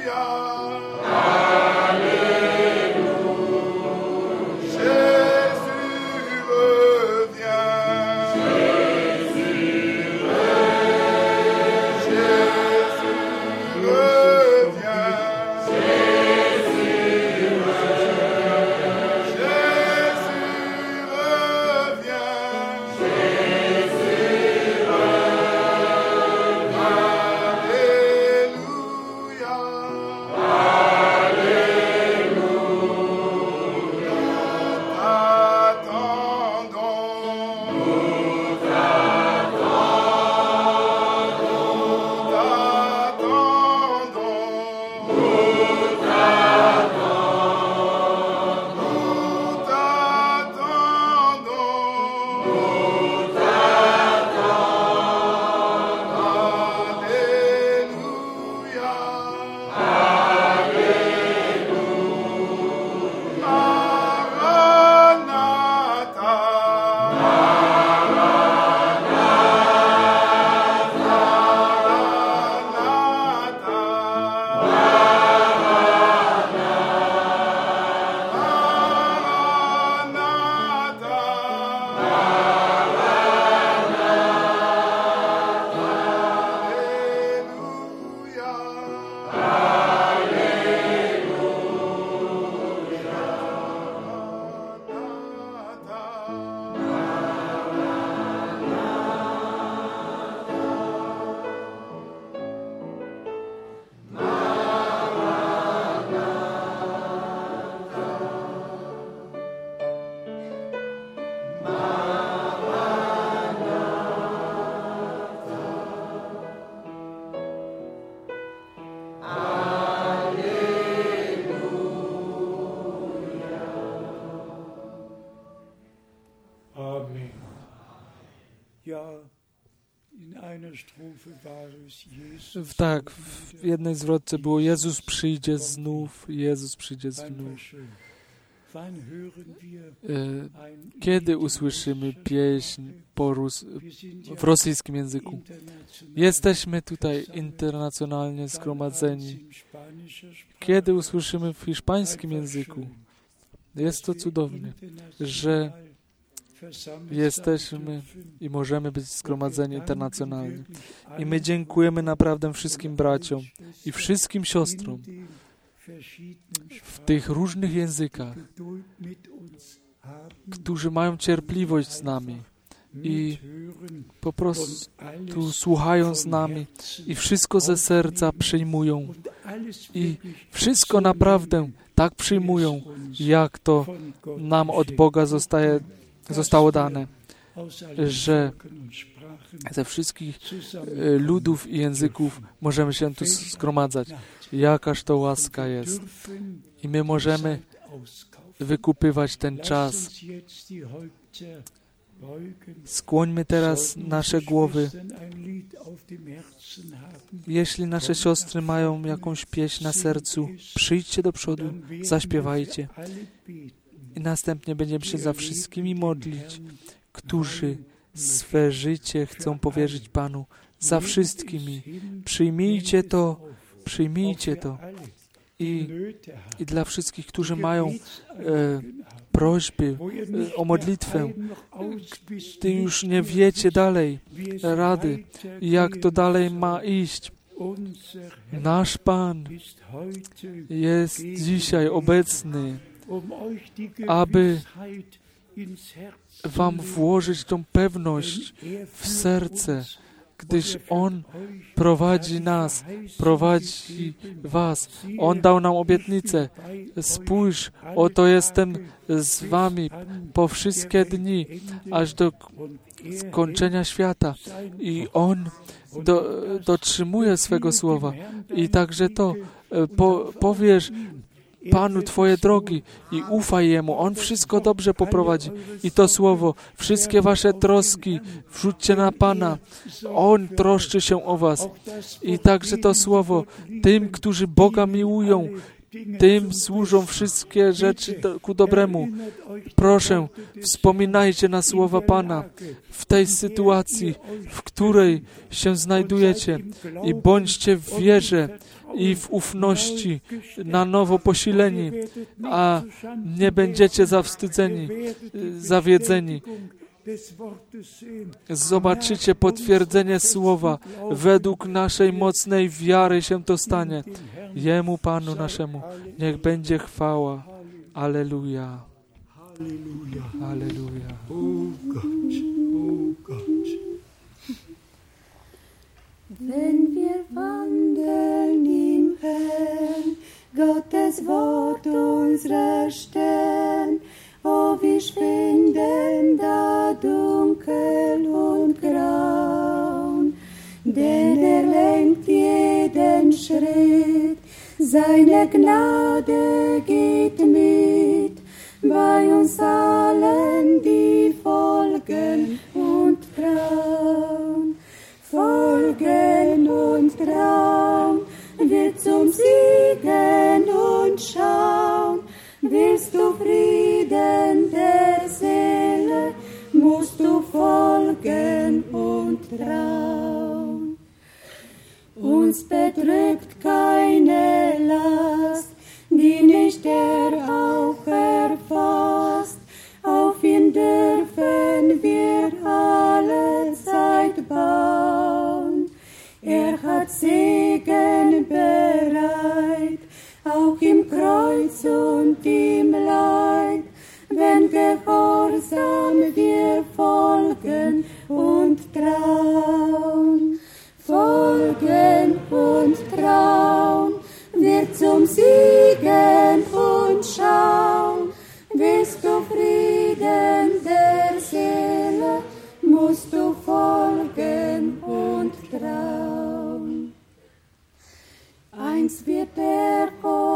Tak, w jednej zwrotce było Jezus przyjdzie znów, Jezus przyjdzie znów. Kiedy usłyszymy pieśń w rosyjskim języku? Jesteśmy tutaj internacjonalnie zgromadzeni. Kiedy usłyszymy w hiszpańskim języku? Jest to cudowne, że jesteśmy i możemy być zgromadzeni internacjonalnie. I my dziękujemy naprawdę wszystkim braciom i wszystkim siostrom w tych różnych językach, którzy mają cierpliwość z nami i po prostu słuchają z nami i wszystko ze serca przyjmują i wszystko naprawdę tak przyjmują, jak to nam od Boga zostało dane, że ze wszystkich ludów i języków możemy się tu zgromadzać. Jakaż to łaska jest. I my możemy wykupywać ten czas. Skłońmy teraz nasze głowy. Jeśli nasze siostry mają jakąś pieśń na sercu, przyjdźcie do przodu, zaśpiewajcie. I następnie będziemy się za wszystkimi modlić, którzy swe życie chcą powierzyć Panu. Za wszystkimi. Przyjmijcie to. I dla wszystkich, którzy mają prośby o modlitwę, gdy już nie wiecie dalej rady, jak to dalej ma iść. Nasz Pan jest dzisiaj obecny, aby wam włożyć tą pewność w serce, gdyż On prowadzi nas, prowadzi was. On dał nam obietnicę. Spójrz, oto jestem z wami po wszystkie dni, aż do skończenia świata. I On dotrzymuje swego słowa. I także to powiesz Panu Twoje drogi i ufaj Jemu. On wszystko dobrze poprowadzi. I to słowo, wszystkie wasze troski wrzućcie na Pana. On troszczy się o was. I także to słowo, tym, którzy Boga miłują, tym służą wszystkie rzeczy ku dobremu. Proszę, wspominajcie na słowa Pana w tej sytuacji, w której się znajdujecie i bądźcie w wierze i w ufności na nowo posileni, a nie będziecie zawstydzeni, zawiedzeni. Zobaczycie potwierdzenie słowa. Według naszej mocnej wiary się to stanie. Jemu, Panu naszemu, niech będzie chwała. Alleluja. Alleluja. Wenn wir wandeln im Herrn, Gottes Wort unsere Stern, oh, wir schwinden da dunkel und graun, denn lenkt jeden Schritt, seine Gnade geht mit, bei uns allen, die folgen und trauen. Folgen und trauen, wird zum Siegen und schauen. Willst du Frieden der Seele, musst du folgen und trauen. Uns bedrückt keine Last, die nicht der auch erfasst. Auf ihn dürfen wir alle Zeit bauen. Er hat Segen bereit, auch im Kreuz und im Leid, wenn gehorsam wir folgen und trauen. Folgen und trauen, wird zum Siegen und schauen. Willst du Frieden der Seele, musst du folgen und trauen. Einst wird er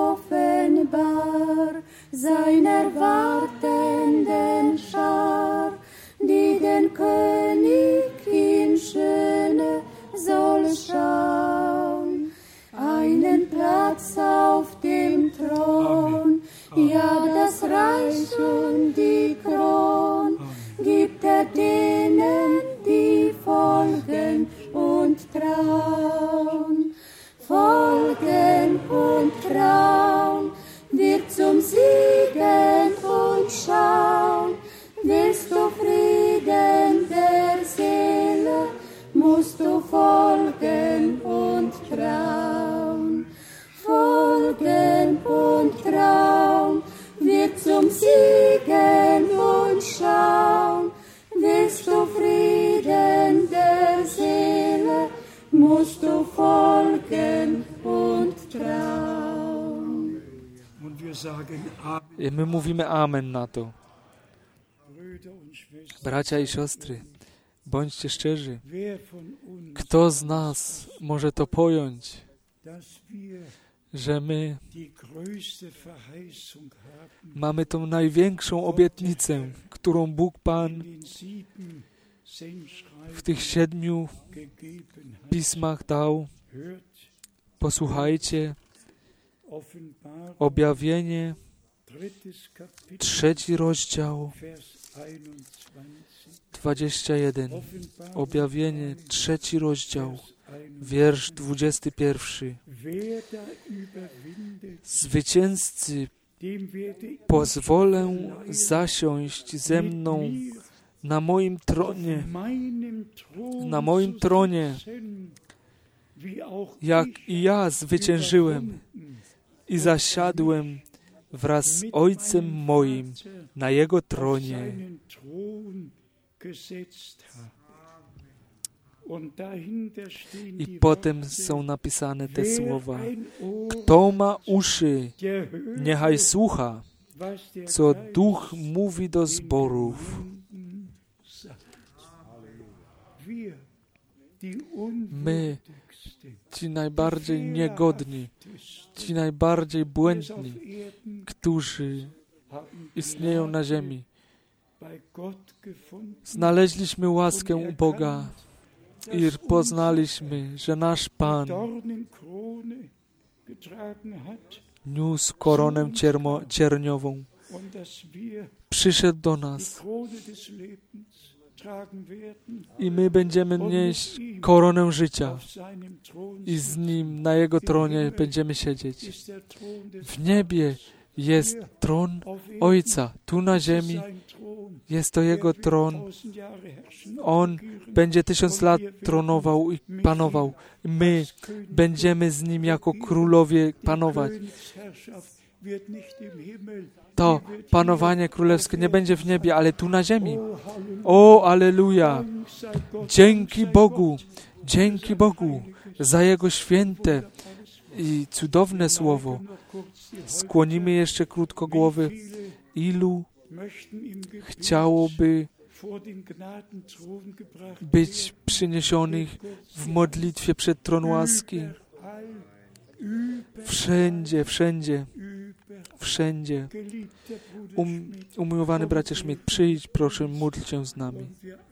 offenbar seiner wartenden Schar, die den König in Schöne soll schauen. Einen Platz auf dem Thron, ja, das Reich und die Kron gibt er denen, die folgen und trauen. Folgen und trauen, wird zum Siegen und schauen. Willst du Frieden der Seele, musst du folgen und trauen. Folgen und trauen, wird zum Siegen und schauen. Willst du Frieden der Seele, musst du folgen und trauen. I my mówimy amen na to. Bracia i siostry, bądźcie szczerzy. Kto z nas może to pojąć, że my mamy tą największą obietnicę, którą Bóg Pan w tych 7 pismach dał. Posłuchajcie, Objawienie, 3 rozdział, 21. Objawienie, 3 rozdział, wiersz 21. Zwycięzcy pozwolę zasiąść ze mną na moim tronie, jak i ja zwyciężyłem i zasiadłem wraz z Ojcem moim na Jego tronie. I potem są napisane te słowa. Kto ma uszy, niechaj słucha, co Duch mówi do zborów. My, ci najbardziej niegodni, ci najbardziej błędni, którzy istnieją na ziemi, znaleźliśmy łaskę u Boga i poznaliśmy, że nasz Pan niósł koronę cierniową, przyszedł do nas i my będziemy nieść koronę życia i z Nim na Jego tronie będziemy siedzieć. W niebie jest tron Ojca, tu na ziemi jest to Jego tron. On będzie 1000 lat tronował i panował. My będziemy z Nim jako królowie panować. To panowanie królewskie nie będzie w niebie, ale tu na ziemi. O, alleluja! Dzięki Bogu za Jego święte i cudowne słowo. Skłonimy jeszcze krótko głowy. Ilu chciałoby być przyniesionych w modlitwie przed tron łaski? Wszędzie. Umiłowany bracie Schmidt, przyjdź, proszę, módl się z nami.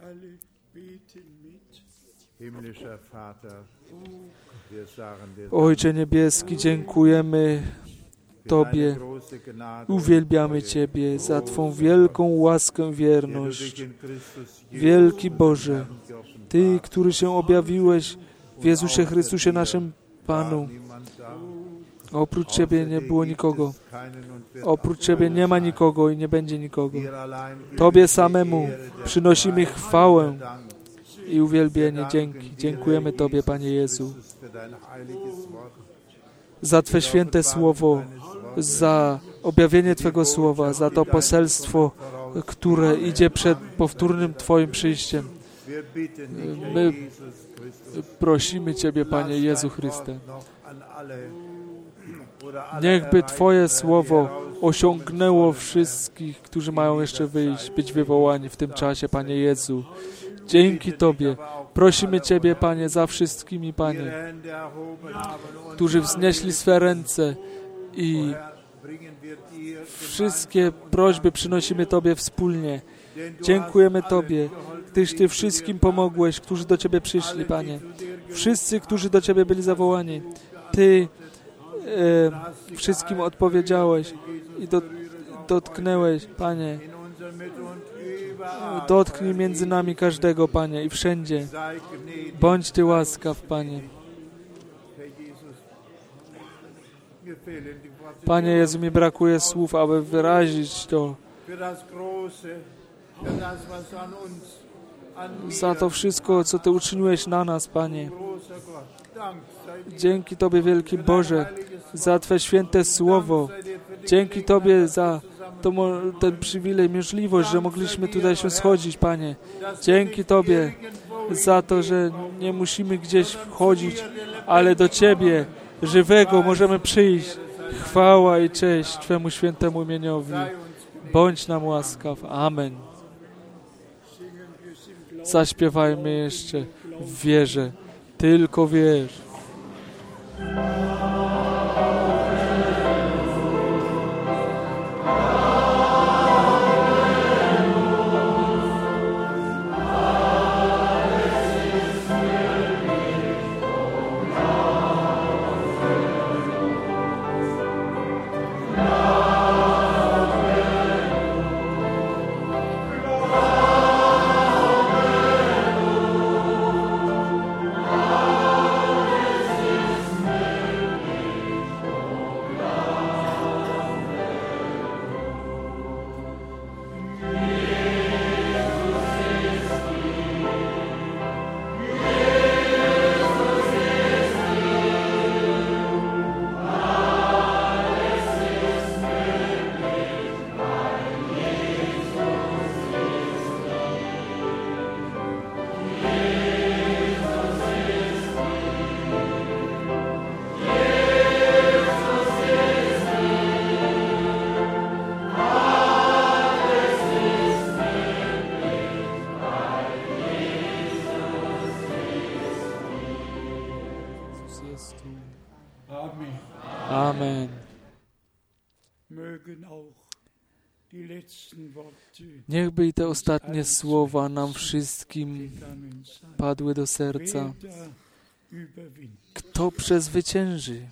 Ojcze niebieski, dziękujemy Tobie, uwielbiamy Ciebie za Twą wielką łaskę, wierność. Wielki Boże, Ty, który się objawiłeś w Jezusie Chrystusie, naszym Panu. Oprócz Ciebie nie było nikogo. Oprócz Ciebie nie ma nikogo i nie będzie nikogo. Tobie samemu przynosimy chwałę i uwielbienie. Dziękujemy Tobie, Panie Jezu, za Twe święte słowo, za objawienie Twego słowa, za to poselstwo, które idzie przed powtórnym Twoim przyjściem. My prosimy Ciebie, Panie Jezu Chryste, niechby Twoje słowo osiągnęło wszystkich, którzy mają jeszcze wyjść, być wywołani w tym czasie, Panie Jezu. Dzięki Tobie. Prosimy Ciebie, Panie, za wszystkimi, Panie, którzy wznieśli swe ręce i wszystkie prośby przynosimy Tobie wspólnie. Dziękujemy Tobie, gdyż Ty wszystkim pomogłeś, którzy do Ciebie przyszli, Panie. Wszyscy, którzy do Ciebie byli zawołani. Ty wszystkim odpowiedziałeś i dotknęłeś, Panie. Dotknij między nami każdego, Panie, i wszędzie. Bądź Ty łaskaw, Panie. Panie Jezu, mi brakuje słów, aby wyrazić to. Za to wszystko, co Ty uczyniłeś na nas, Panie. Dzięki Tobie, wielki Boże, za Twe święte słowo. Dzięki Tobie za ten przywilej, możliwość, że mogliśmy tutaj się schodzić, Panie. Dzięki Tobie za to, że nie musimy gdzieś wchodzić, ale do Ciebie, żywego, możemy przyjść. Chwała i cześć Twemu świętemu imieniowi. Bądź nam łaskaw. Amen. Zaśpiewajmy jeszcze w wierze. Tylko wierz. Amen. Niechby i te ostatnie słowa nam wszystkim padły do serca. Kto przezwycięży?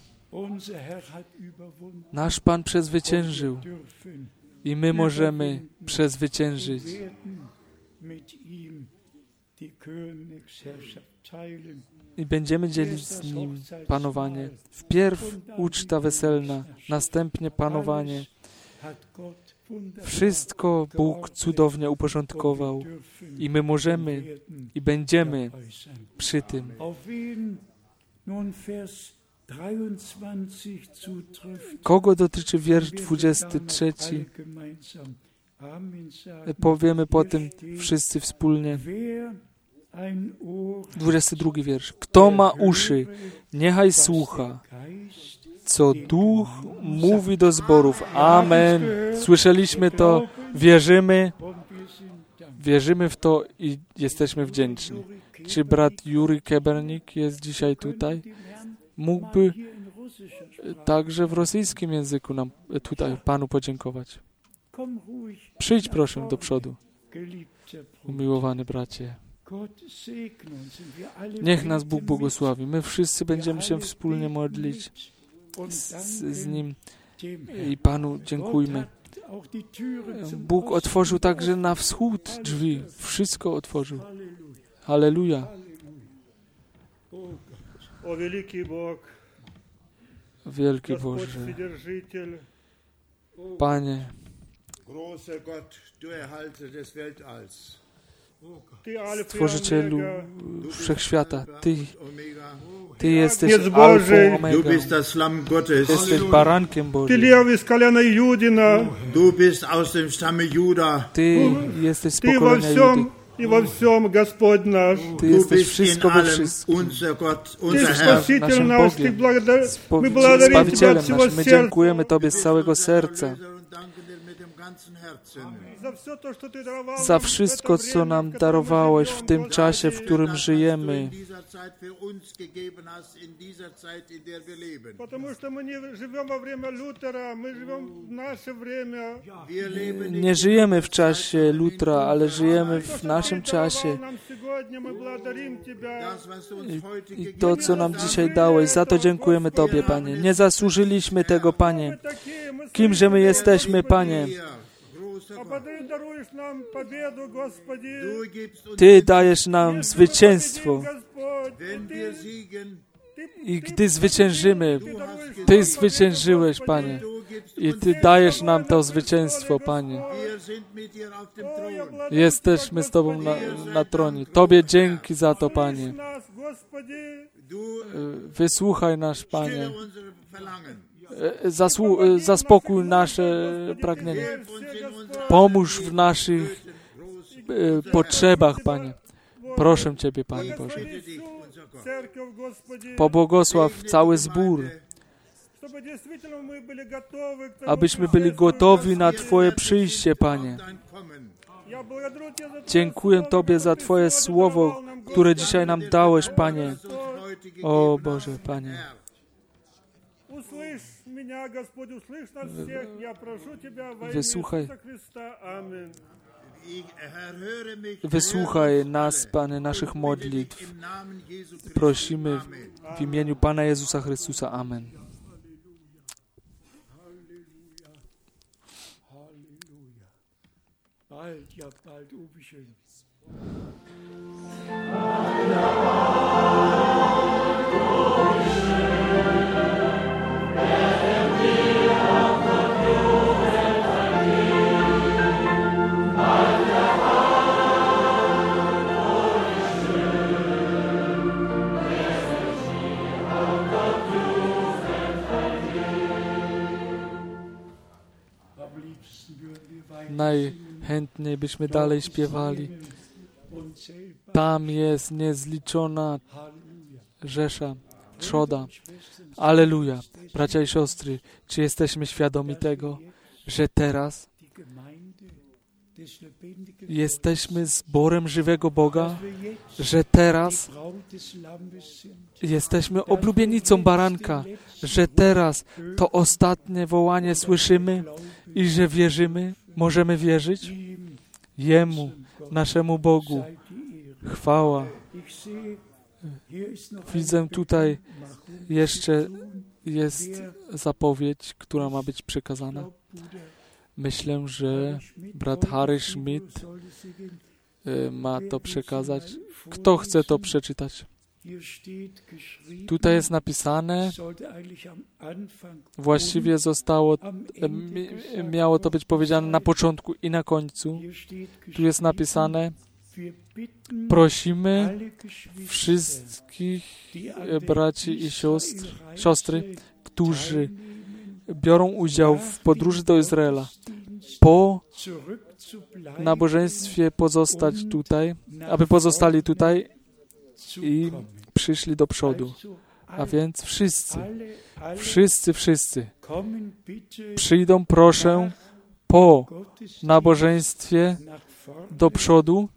Nasz Pan przezwyciężył i my możemy przezwyciężyć. i będziemy dzielić z Nim panowanie. Wpierw uczta weselna, następnie panowanie. Wszystko Bóg cudownie uporządkował i my możemy i będziemy przy tym. Kogo dotyczy wiersz 23? Powiemy potem wszyscy wspólnie. 22 wiersz. Kto ma uszy, niechaj słucha, co Duch mówi do zborów. Amen. Słyszeliśmy to, wierzymy w to i jesteśmy wdzięczni. Czy brat Juri Kebernik jest dzisiaj tutaj? Mógłby także w rosyjskim języku nam tutaj Panu podziękować. Przyjdź proszę do przodu, umiłowany bracie. Niech nas Bóg błogosławi. My wszyscy będziemy się wspólnie modlić z Nim i Panu dziękujmy. Bóg otworzył także na wschód drzwi. Wszystko otworzył. Halleluja. O wielki Bóg, Wielki Boże, Panie, Stworzycielu Wszechświata, Ty jesteś Alfą, Omega. Jesteś barankiem Bożym. Ty jesteś z pokolenia Judy. I во всем Господь наш. Ty jesteś wszystko we wszystkim. Ty jesteś naszym Bogiem, Zbawicielem naszym. My dziękujemy Tobie z całego serca za wszystko, co nam darowałeś w tym czasie, w którym żyjemy. Nie żyjemy w czasie Lutra, ale żyjemy w naszym czasie. I to, co nam dzisiaj dałeś, za to dziękujemy Tobie, Panie. Nie zasłużyliśmy tego, Panie. Kimże my jesteśmy, Panie? Ty dajesz nam zwycięstwo. I gdy zwyciężymy, Ty zwyciężyłeś, Panie. I Ty dajesz nam to zwycięstwo, Panie. Jesteśmy z Tobą na tronie. Tobie dzięki za to, Panie. Wysłuchaj nasz, Panie. Zaspokój nasze pragnienie. Pomóż w naszych potrzebach, Panie. Proszę Ciebie, Panie Boże. Pobłogosław cały zbór, abyśmy byli gotowi na Twoje przyjście, Panie. Dziękuję Tobie za Twoje słowo, które dzisiaj nam dałeś, Panie. O Boże, Panie. Wysłuchaj nas, Panie, naszych modlitw. Prosimy w imieniu Pana Jezusa Chrystusa. Amen. Najchętniej byśmy dalej śpiewali. Tam jest niezliczona rzesza, trzoda. Alleluja. Bracia i siostry, czy jesteśmy świadomi tego, że teraz jesteśmy zborem żywego Boga, że teraz jesteśmy oblubienicą baranka, że teraz to ostatnie wołanie słyszymy i że wierzymy, możemy wierzyć Jemu, naszemu Bogu. Chwała. Widzę tutaj jeszcze jest zapowiedź, która ma być przekazana. Myślę, że brat Harry Schmidt ma to przekazać. Kto chce to przeczytać? Tutaj jest napisane, właściwie miało to być powiedziane na początku i na końcu. Tu jest napisane, prosimy wszystkich braci i siostry, którzy biorą udział w podróży do Izraela, po nabożeństwie pozostać tutaj, aby pozostali tutaj i przyszli do przodu. A więc wszyscy przyjdą, proszę, po nabożeństwie do przodu.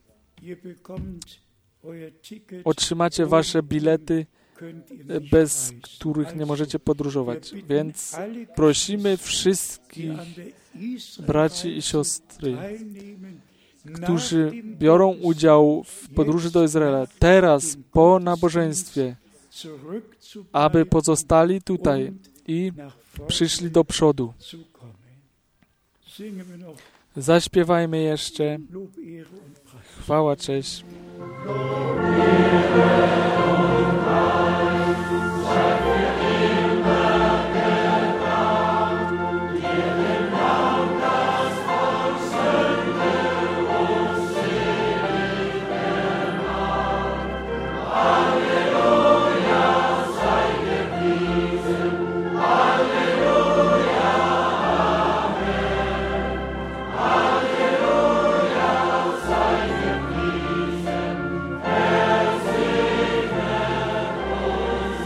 Otrzymacie wasze bilety, bez których nie możecie podróżować. Więc prosimy wszystkich braci i siostry, którzy biorą udział w podróży do Izraela, teraz po nabożeństwie, aby pozostali tutaj i przyszli do przodu. Zaśpiewajmy jeszcze. Chwała, cześć.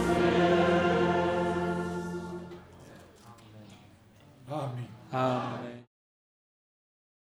Amen.